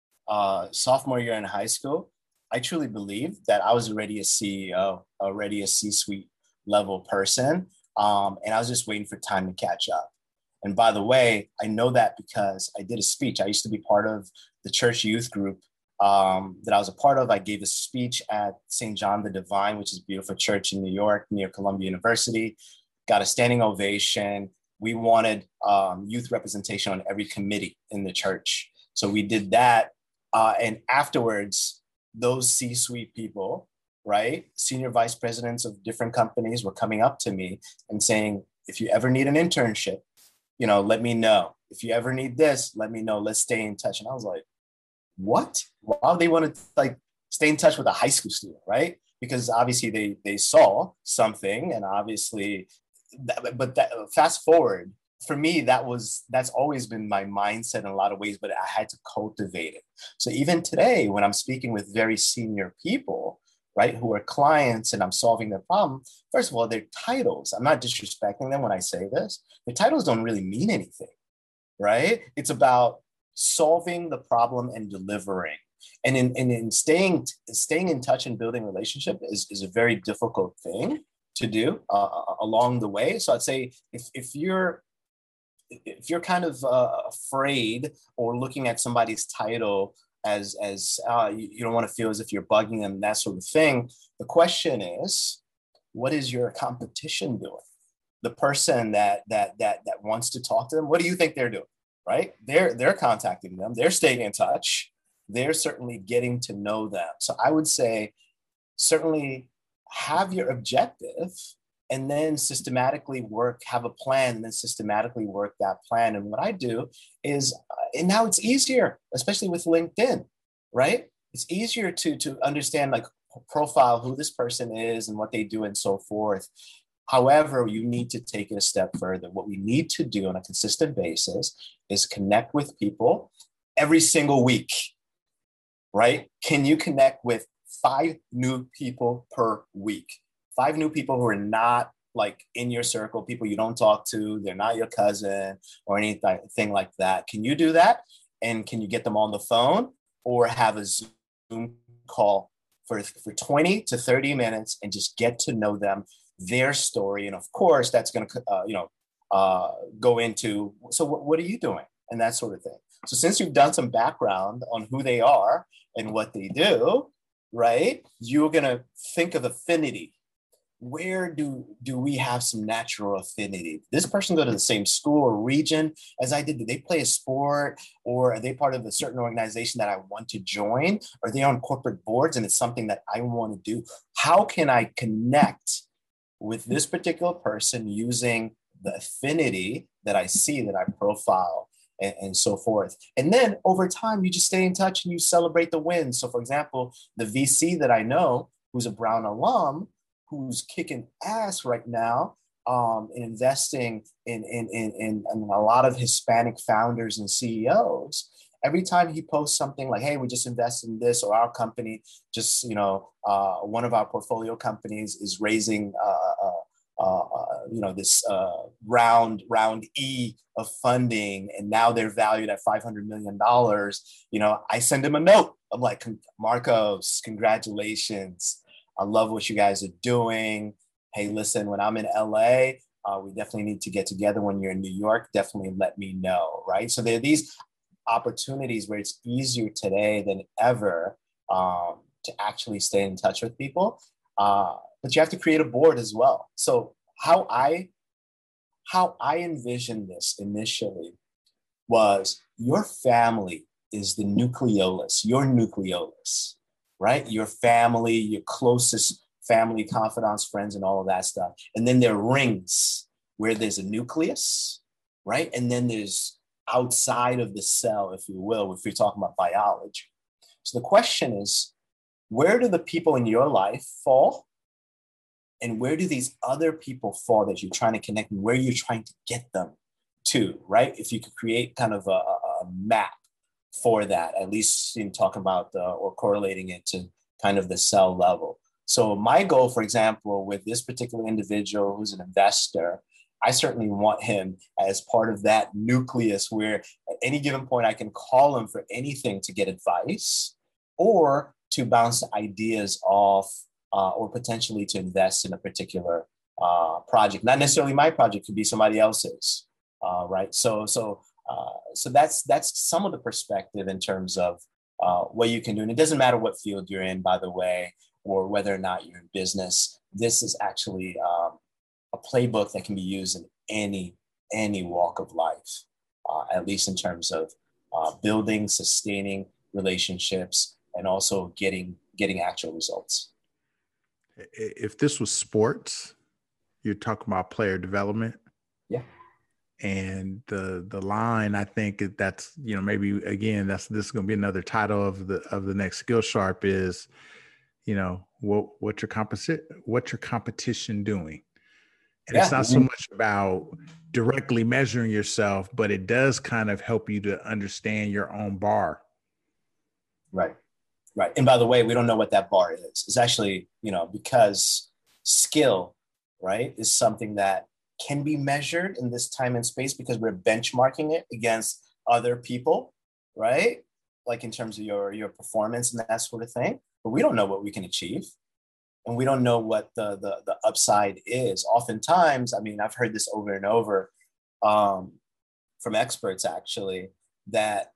uh, sophomore year in high school, I truly believed that I was already a C E O, already a C-suite level person, um, and I was just waiting for time to catch up. And by the way, I know that because I did a speech. I used to be part of the church youth group um, that I was a part of. I gave a speech at Saint John the Divine, which is a beautiful church in New York near Columbia University. Got a standing ovation. We wanted um, youth representation on every committee in the church. So we did that. Uh, and afterwards, those C-suite people, right, senior vice presidents of different companies were coming up to me and saying, if you ever need an internship, you know, let me know. If you ever need this, let me know. Let's stay in touch. And I was like, what? Why they want to like stay in touch with a high school student, right? Because obviously they they saw something, and obviously, that, but that, fast forward, for me, that was that's always been my mindset in a lot of ways, but I had to cultivate it. So even today, when I'm speaking with very senior people, right, who are clients and I'm solving their problem, first of all, their titles, I'm not disrespecting them when I say this, their titles don't really mean anything, right? It's about solving the problem and delivering. And in, in, in staying staying in touch and building relationship is, is a very difficult thing to do uh, along the way. So I'd say if, if you're if you're kind of uh, afraid or looking at somebody's title as, as uh, you, you don't want to feel as if you're bugging them, that sort of thing, the question is, what is your competition doing? The person that that that that wants to talk to them, what do you think they're doing, right? They're they're contacting them, they're staying in touch, they're certainly getting to know them. So I would say certainly have your objective and then systematically work, have a plan, and then systematically work that plan. And what I do is, uh, and now it's easier, especially with LinkedIn, right? It's easier to, to understand, like, profile who this person is and what they do and so forth. However, you need to take it a step further. What we need to do on a consistent basis is connect with people every single week, right? Can you connect with five new people per week? Five new people who are not like in your circle, people you don't talk to, they're not your cousin or anything like that. Can you do that? And can you get them on the phone or have a Zoom call for, for twenty to thirty minutes and just get to know them, their story? And of course, that's going to, uh, you know, uh, go into, so what, what are you doing? And that sort of thing. So since you've done some background on who they are and what they do, right, you're going to think of affinity. Where do, do we have some natural affinity? This person go to the same school or region as I did. Did they play a sport, or are they part of a certain organization that I want to join? Are they on corporate boards and it's something that I want to do? How can I connect with this particular person using the affinity that I see, that I profile? and, and so forth. And then over time, you just stay in touch and you celebrate the wins. So for example, the V C that I know, who's a Brown alum, who's kicking ass right now, um, in investing in, in, in, in, in a lot of Hispanic founders and C E Os, every time he posts something like, hey, we just invested in this, or our company just, you know, uh, one of our portfolio companies is raising, uh, uh, uh, you know, this uh, round, round E of funding, and now they're valued at five hundred million dollars. You know, I send him a note. I'm like, Marcos, congratulations. I love what you guys are doing. Hey, listen, when I'm in L A, uh, we definitely need to get together. When you're in New York, definitely let me know, right? So there are these opportunities where it's easier today than ever um, to actually stay in touch with people. Uh, but you have to create a board as well. So how I, how I envisioned this initially was your family is the nucleolus, your nucleolus, right? Your family, your closest family, confidants, friends, and all of that stuff. And then there are rings where there's a nucleus, right? And then there's outside of the cell, if you will, if you're talking about biology. So the question is, where do the people in your life fall? And where do these other people fall that you're trying to connect, and where you're trying to get them to, right? If you could create kind of a, a map for that, at least in talking about uh, or correlating it to kind of the cell level. So my goal, for example, with this particular individual who's an investor, I certainly want him as part of that nucleus where at any given point I can call him for anything to get advice or to bounce ideas off uh, or potentially to invest in a particular uh, project. Not necessarily my project, could be somebody else's, uh, right? So, so, uh, so that's that's some of the perspective in terms of uh, what you can do. And it doesn't matter what field you're in, by the way, or whether or not you're in business. This is actually um, a playbook that can be used in any any walk of life, uh, at least in terms of uh, building, sustaining relationships, and also getting getting actual results. If this was sports, you're talking about player development. Yeah. And the the line, I think that's, you know, maybe again, that's this is going to be another title of the of the next Skill Sharp is, you know, what what's your composite what's your competition doing? And yeah. It's not so much about directly measuring yourself, but it does kind of help you to understand your own bar. Right. Right. And by the way, we don't know what that bar is. It's actually, you know, because skill, right, is something that can be measured in this time and space because we're benchmarking it against other people, right? Like in terms of your, your performance and that sort of thing. But we don't know what we can achieve. And we don't know what the, the, the upside is. Oftentimes, I mean, I've heard this over and over um, from experts, actually, that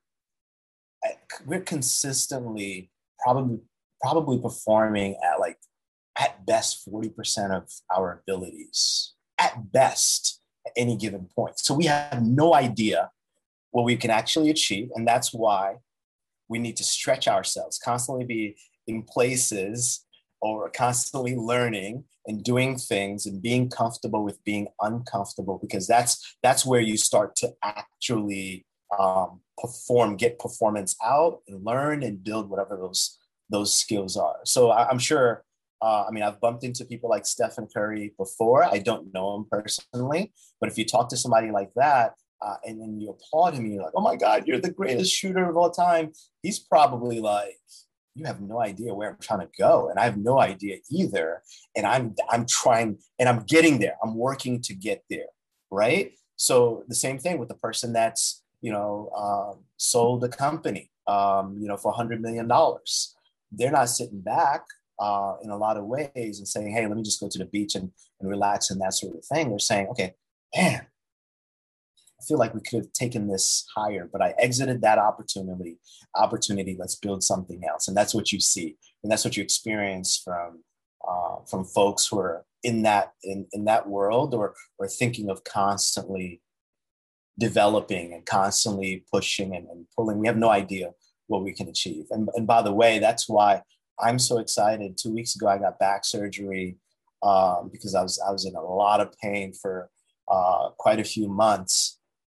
I, we're consistently probably probably performing at like, at best, forty percent of our abilities, at best, at any given point. So we have no idea what we can actually achieve. And that's why we need to stretch ourselves, constantly be in places or constantly learning and doing things and being comfortable with being uncomfortable, because that's that's where you start to actually um, perform, get performance out and learn and build whatever those those skills are. So I, I'm sure, uh, I mean, I've bumped into people like Stephen Curry before. I don't know him personally, but if you talk to somebody like that uh, and then you applaud him and you're like, oh my God, you're the greatest shooter of all time, he's probably like, you have no idea where I'm trying to go. And I have no idea either. And I'm, I'm trying and I'm getting there. I'm working to get there. Right. So the same thing with the person that's, you know, um, sold a company, um, you know, for a hundred million dollars. They're not sitting back uh, in a lot of ways and saying, hey, let me just go to the beach and, and relax and that sort of thing. They're saying, okay, man, I feel like we could have taken this higher, but I exited that opportunity. Opportunity. Let's build something else, and that's what you see, and that's what you experience from uh, from folks who are in that in, in that world, or or thinking of constantly developing and constantly pushing and, and pulling. We have no idea what we can achieve. And and by the way, that's why I'm so excited. Two weeks ago, I got back surgery um, because I was I was in a lot of pain for uh, quite a few months.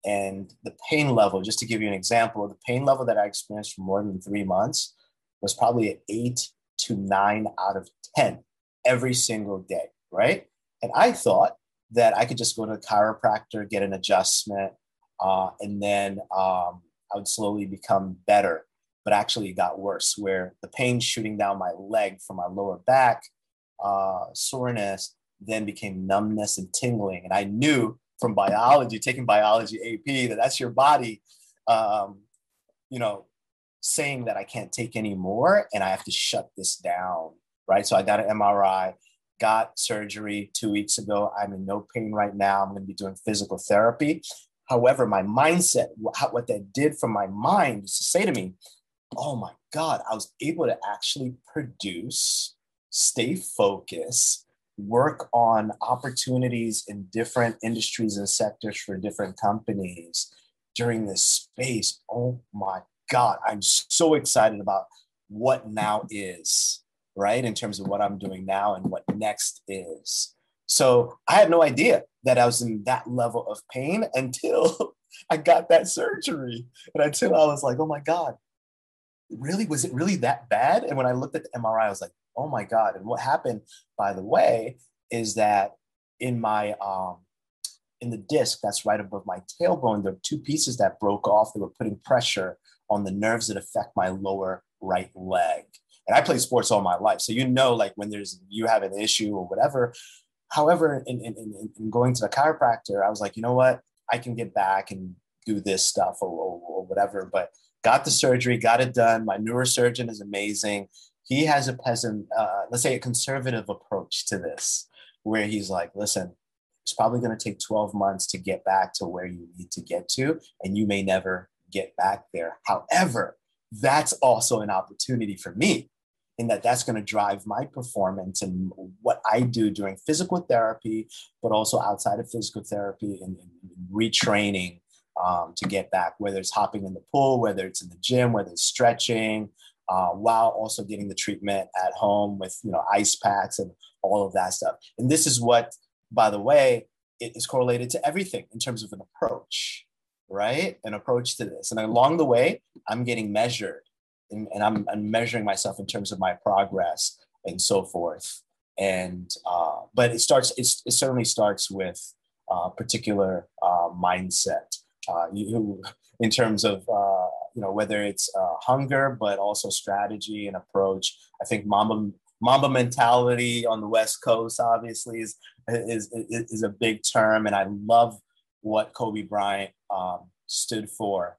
And the pain level, just to give you an example, the pain level that I experienced for more than three months was probably an eight to nine out of ten every single day, right? And I thought that I could just go to a chiropractor, get an adjustment, uh, and then um, I would slowly become better. But actually it got worse, where the pain shooting down my leg from my lower back, uh, soreness, then became numbness and tingling. And I knew from biology, taking biology A P, that that's your body, um, you know, saying that I can't take any more and I have to shut this down, right? So I got an M R I, got surgery two weeks ago. I'm in no pain right now. I'm going to be doing physical therapy. However, my mindset, what that did for my mind is to say to me, oh my God, I was able to actually produce, stay focused, work on opportunities in different industries and sectors for different companies during this space. Oh my God, I'm so excited about what now is, right? In terms of what I'm doing now and what next is. So I had no idea that I was in that level of pain until I got that surgery. And until I was like, oh my God, really? Was it really that bad? And when I looked at the M R I, I was like, oh my God. And what happened, by the way, is that in my, um, in the disc that's right above my tailbone, there are two pieces that broke off that were putting pressure on the nerves that affect my lower right leg. And I played sports all my life. So, you know, like when there's, you have an issue or whatever. However, in, in, in, in going to the chiropractor, I was like, you know what, I can get back and do this stuff or, or, or whatever. But got the surgery, got it done. My neurosurgeon is amazing. He has a peasant, uh, let's say a conservative approach to this, where he's like, listen, it's probably going to take twelve months to get back to where you need to get to, and you may never get back there. However, that's also an opportunity for me, in that that's going to drive my performance and what I do during physical therapy, but also outside of physical therapy and, and retraining um, to get back, whether it's hopping in the pool, whether it's in the gym, whether it's stretching, uh, while also getting the treatment at home with, you know, ice packs and all of that stuff. And this is what, by the way, it is correlated to everything in terms of an approach, right? An approach to this. And along the way, I'm getting measured and, and I'm, I'm measuring myself in terms of my progress and so forth. And, uh, but it starts, it's, it certainly starts with a uh, particular uh, mindset uh, you, in terms of, uh, you know, whether it's uh, hunger, but also strategy and approach. I think Mamba, Mamba mentality on the West Coast, obviously, is, is, is, is a big term. And I love what Kobe Bryant um, stood for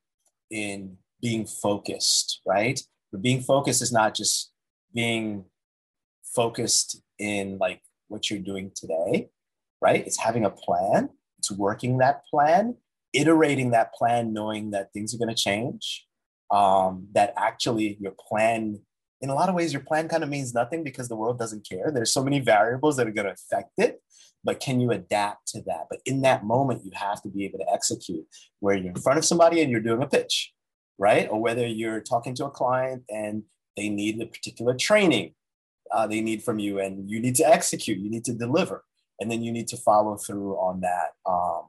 in being focused, right? But being focused is not just being focused in like what you're doing today, right? It's having a plan. It's working that plan, iterating that plan, knowing that things are going to change, um, that actually your plan, in a lot of ways, your plan kind of means nothing because the world doesn't care. There's so many variables that are going to affect it, but can you adapt to that? But in that moment, you have to be able to execute, where you're in front of somebody and you're doing a pitch, right? Or whether you're talking to a client and they need a particular training uh, they need from you, and you need to execute, you need to deliver, and then you need to follow through on that. Um,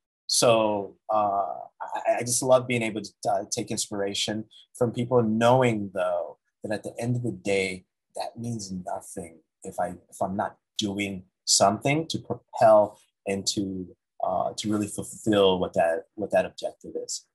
so uh, I, I just love being able to uh, take inspiration from people, knowing though that at the end of the day, that means nothing if I if I'm not doing something to propel and to uh, to really fulfill what that what that objective is.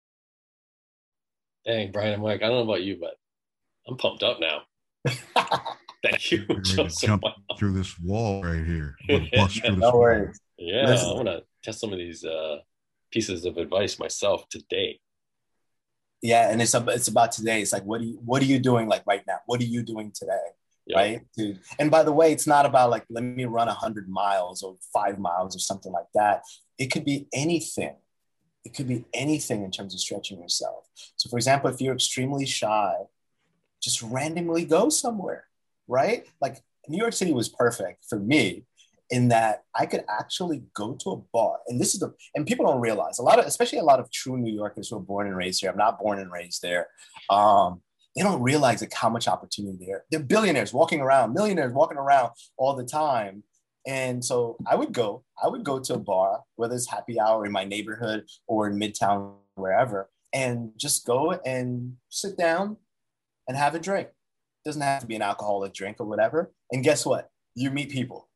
Dang, Brian, I'm like, I don't know about you, but I'm pumped up now. Thank you. Jump through this wall right here. Bust through this No wall. worries. Yeah, Listen. I want to test some of these uh, pieces of advice myself today. Yeah, and it's about, it's about today. It's like, what are you what are you doing like right now? What are you doing today? Yep. Right? Dude. And by the way, it's not about like, let me run one hundred miles or five miles or something like that. It could be anything. It could be anything in terms of stretching yourself. So for example, if you're extremely shy, just randomly go somewhere, right? Like New York City was perfect for me in that I could actually go to a bar. And this is the, and people don't realize, a lot of, especially a lot of true New Yorkers who are born and raised here. I'm not born and raised there. Um, they don't realize like how much opportunity there. They're billionaires walking around, millionaires walking around all the time. And so I would go, I would go to a bar, whether it's happy hour in my neighborhood or in Midtown, wherever, and just go and sit down and have a drink. Doesn't have to be an alcoholic drink or whatever. And guess what? You meet people.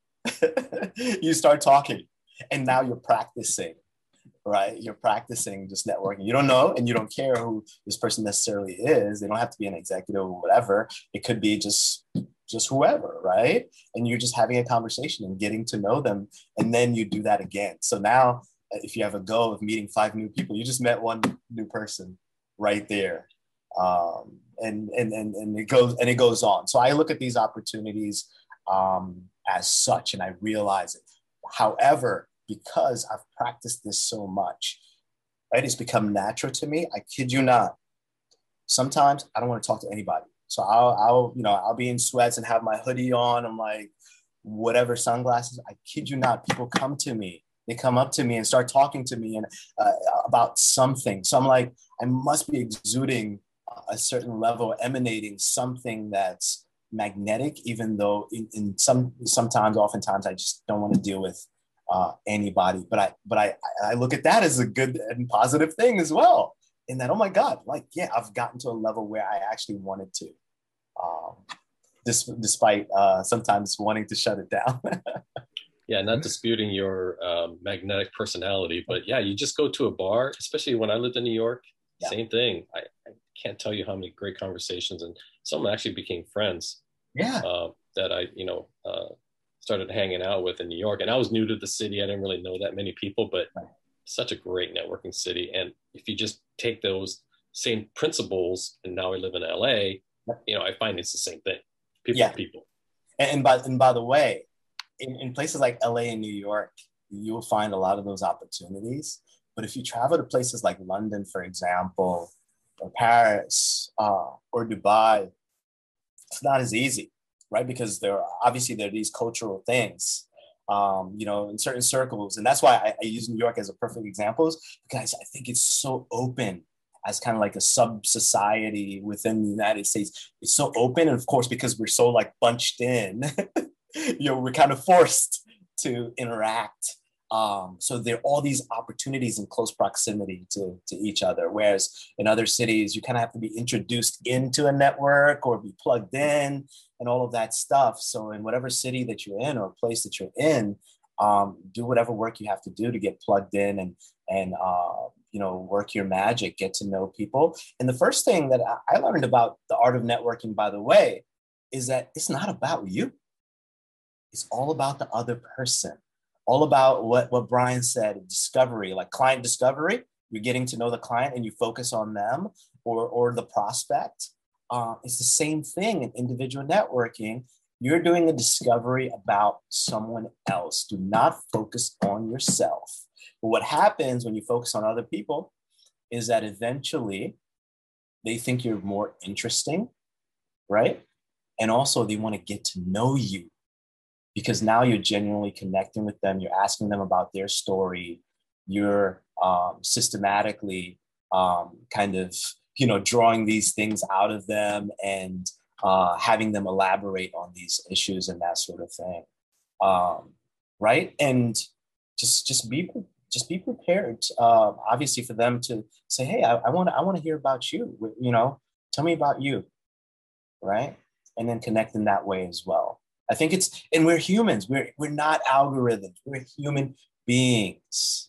You start talking, and now you're practicing, right? You're practicing just networking. You don't know, and you don't care who this person necessarily is. They don't have to be an executive or whatever. It could be just just whoever, right? And you're just having a conversation and getting to know them. And then you do that again. So now if you have a goal of meeting five new people, you just met one new person right there. Um, and, and, and, and it goes, and it goes on. So I look at these opportunities um, as such, and I realize it. However, because I've practiced this so much, right? It's become natural to me. I kid you not. Sometimes I don't want to talk to anybody. So I'll, I'll, you know, I'll be in sweats and have my hoodie on. I'm like, whatever, sunglasses. I kid you not. People come to me. They come up to me and start talking to me and uh, about something. So I'm like, I must be exuding a certain level, emanating something that's magnetic, even though in, in some, sometimes, oftentimes, I just don't want to deal with uh, anybody. But I, but I, I look at that as a good and positive thing as well. In that, oh my God, like, yeah, I've gotten to a level where I actually wanted to. Um, dis- despite uh, sometimes wanting to shut it down. Yeah, not disputing your um, magnetic personality, but yeah, you just go to a bar, especially when I lived in New York, yeah. Same thing. I, I can't tell you how many great conversations, and some actually became friends. Yeah. Uh, that I, you know, uh, started hanging out with in New York. And I was new to the city. I didn't really know that many people, but right. Such a great networking city. And if you just take those same principles, and now I live in L A, you know, I find it's the same thing. People yeah. are people. And, and by and by the way, in, in places like L A and New York, you'll find a lot of those opportunities. But if you travel to places like London, for example, or Paris, uh, or Dubai, it's not as easy, right? Because there are obviously there are these cultural things, um, you know, in certain circles, and that's why I, I use New York as a perfect example, because I think it's so open. As kind of like a sub society within the United States. It's so open. And of course, because we're so like bunched in, you know, we're kind of forced to interact. Um, so there are all these opportunities in close proximity to, to each other. Whereas in other cities, you kind of have to be introduced into a network or be plugged in and all of that stuff. So in whatever city that you're in or place that you're in, um, do whatever work you have to do to get plugged in and, and, uh, you know, work your magic, get to know people. And the first thing that I learned about the art of networking, by the way, is that it's not about you. It's all about the other person, all about what, what Brian said, discovery, like client discovery. You're getting to know the client and you focus on them or, or the prospect. Uh, it's the same thing in individual networking. You're doing a discovery about someone else. Do not focus on yourself. But what happens when you focus on other people is that eventually they think you're more interesting, right? And also they want to get to know you because now you're genuinely connecting with them. You're asking them about their story. You're um, systematically um, kind of, you know, drawing these things out of them and uh, having them elaborate on these issues and that sort of thing, um, right? And just just be just be prepared, uh, obviously, for them to say, "Hey, I want to I want to hear about you. You know, tell me about you," right? And then connect in that way as well. I think it's, and we're humans. We're we're not algorithms. We're human beings.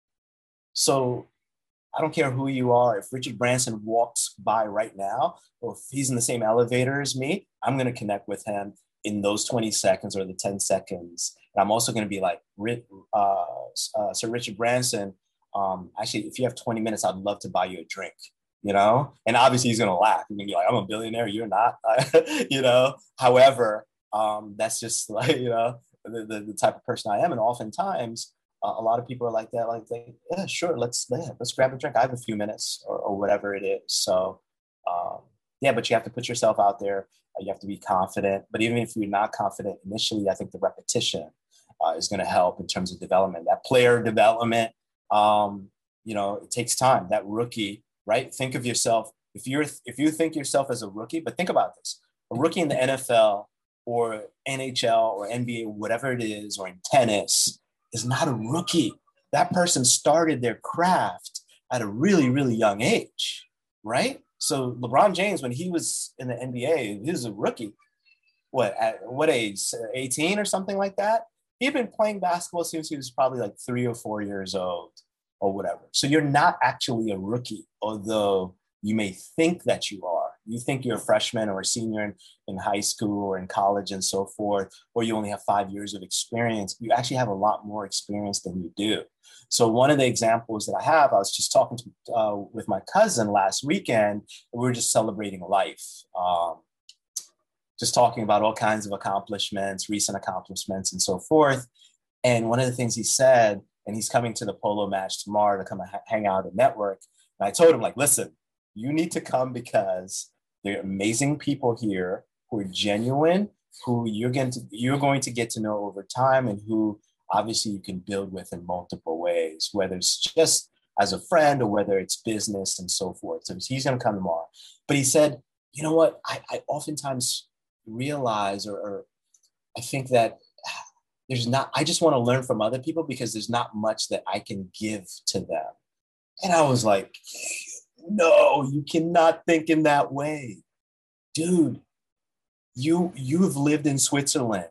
So I don't care who you are. If Richard Branson walks by right now, or if he's in the same elevator as me, I'm going to connect with him in those twenty seconds or the ten seconds. And I'm also going to be like, uh, uh, Sir Richard Branson, um, actually, if you have twenty minutes, I'd love to buy you a drink, you know? And obviously he's going to laugh. He's going to be like, I'm a billionaire, you're not, you know? However, um, that's just like, you know, the, the, the type of person I am. And oftentimes, uh, a lot of people are like that, like, they, yeah, sure, let's, yeah, let's grab a drink. I have a few minutes or, or whatever it is. So, um, yeah, but you have to put yourself out there. You have to be confident. But even if you're not confident initially, I think the repetition uh, is going to help in terms of development. That player development, um, you know, it takes time. That rookie, right? Think of yourself. If you're if you think yourself as a rookie, but think about this: a rookie in the N F L or N H L or N B A, whatever it is, or in tennis, is not a rookie. That person started their craft at a really, really young age, right? So LeBron James, when he was in the N B A, he was a rookie. What, at what age? eighteen or something like that? He'd been playing basketball since he was probably like three or four years old or whatever. So you're not actually a rookie, although you may think that you are. You think you're a freshman or a senior in, in high school or in college and so forth, or you only have five years of experience. You actually have a lot more experience than you do. So one of the examples that I have, I was just talking to, uh, with my cousin last weekend, and we were just celebrating life. Um, just talking about all kinds of accomplishments, recent accomplishments and so forth. And one of the things he said, and he's coming to the polo match tomorrow to come and ha- hang out at Network. And I told him, like, listen, you need to come because there are amazing people here who are genuine, who you're going to, you're going to get to know over time, and who obviously you can build with in multiple ways, whether it's just as a friend or whether it's business and so forth. So he's going to come tomorrow. But he said, you know what, I, I oftentimes realize or, or I think that there's not, I just want to learn from other people because there's not much that I can give to them. And I was like, no, you cannot think in that way. Dude, you, you've lived in Switzerland.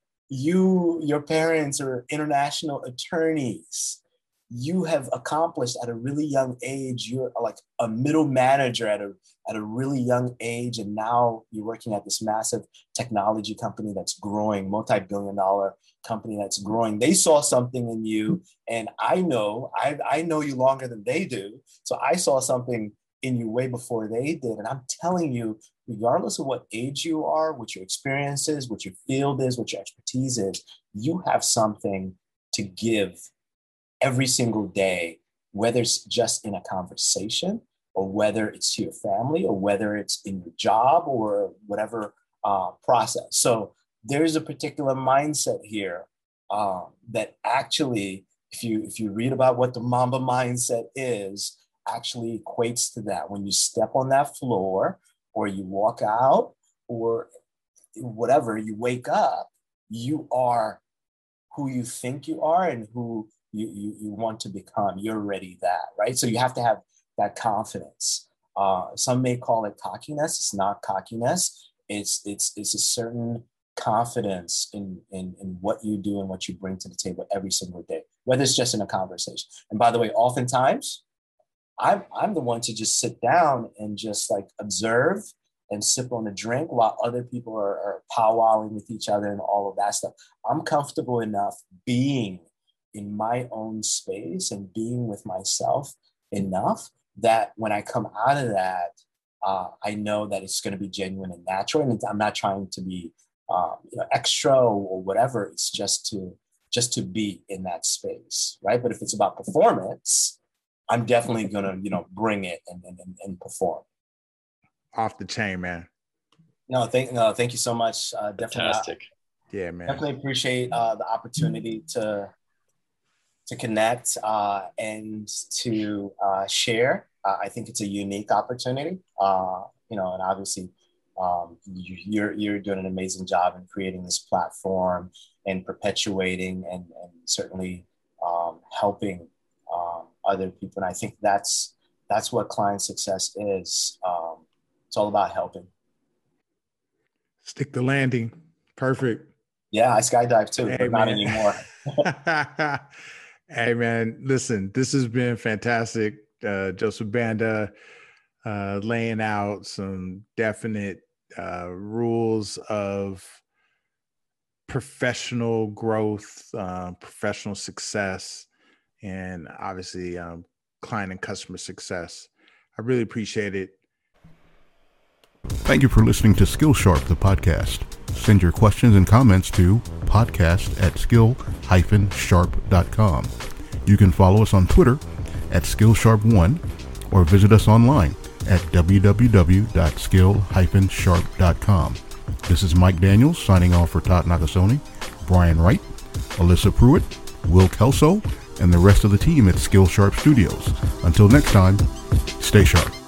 You, your parents are international attorneys. You have accomplished at a really young age. You're like a middle manager at a, at a really young age. And now you're working at this massive technology company that's growing, multi-billion dollar company that's growing. They saw something in you. And I know, I, I know you longer than they do. So I saw something in you way before they did. And I'm telling you, regardless of what age you are, what your experience is, what your field is, what your expertise is, you have something to give every single day, whether it's just in a conversation or whether it's to your family or whether it's in your job or whatever uh, process. So there's a particular mindset here um, that actually, if you if you read about what the Mamba mindset is, actually equates to that. When you step on that floor or you walk out or whatever, you wake up, you are who you think you are and who you, you, you want to become. You're already that, right? So you have to have that confidence. Uh, some may call it cockiness. It's not cockiness. It's it's it's a certain confidence in, in, in what you do and what you bring to the table every single day, whether it's just in a conversation. And by the way, oftentimes, I'm, I'm the one to just sit down and just like observe and sip on a drink while other people are, are powwowing with each other and all of that stuff. I'm comfortable enough being in my own space and being with myself enough that when I come out of that, uh, I know that it's going to be genuine and natural. And I'm not trying to be um, you know, extra or, or whatever. It's just to just to be in that space, right? But if it's about performance, I'm definitely going to, you know, bring it and, and, and perform. Off the chain, man. No, thank, no, thank you so much. Uh, definitely. Fantastic. Yeah, man. Definitely appreciate uh, the opportunity to, to connect uh, and to uh, share. Uh, I think it's a unique opportunity, uh, you know, and obviously um, you, you're, you're doing an amazing job in creating this platform and perpetuating and, and certainly um, helping um, other people. And I think that's, that's what client success is. Um, it's all about helping. Stick the landing. Perfect. Yeah. I skydive too, Hey, but not man. anymore. Hey man, listen, this has been fantastic. Uh, Joseph Banda uh, laying out some definite uh, rules of professional growth, uh, professional success, and obviously um, client and customer success. I really appreciate it. Thank you for listening to Skill Sharp, the podcast. Send your questions and comments to podcast at skill dash sharp dot com. You can follow us on Twitter at skill sharp one or visit us online at w w w dot skill dash sharp dot com. This is Mike Daniels signing off for Todd Nakasone, Brian Wright, Alyssa Pruitt, Will Kelso, and the rest of the team at Skill Sharp Studios. Until next time, stay sharp.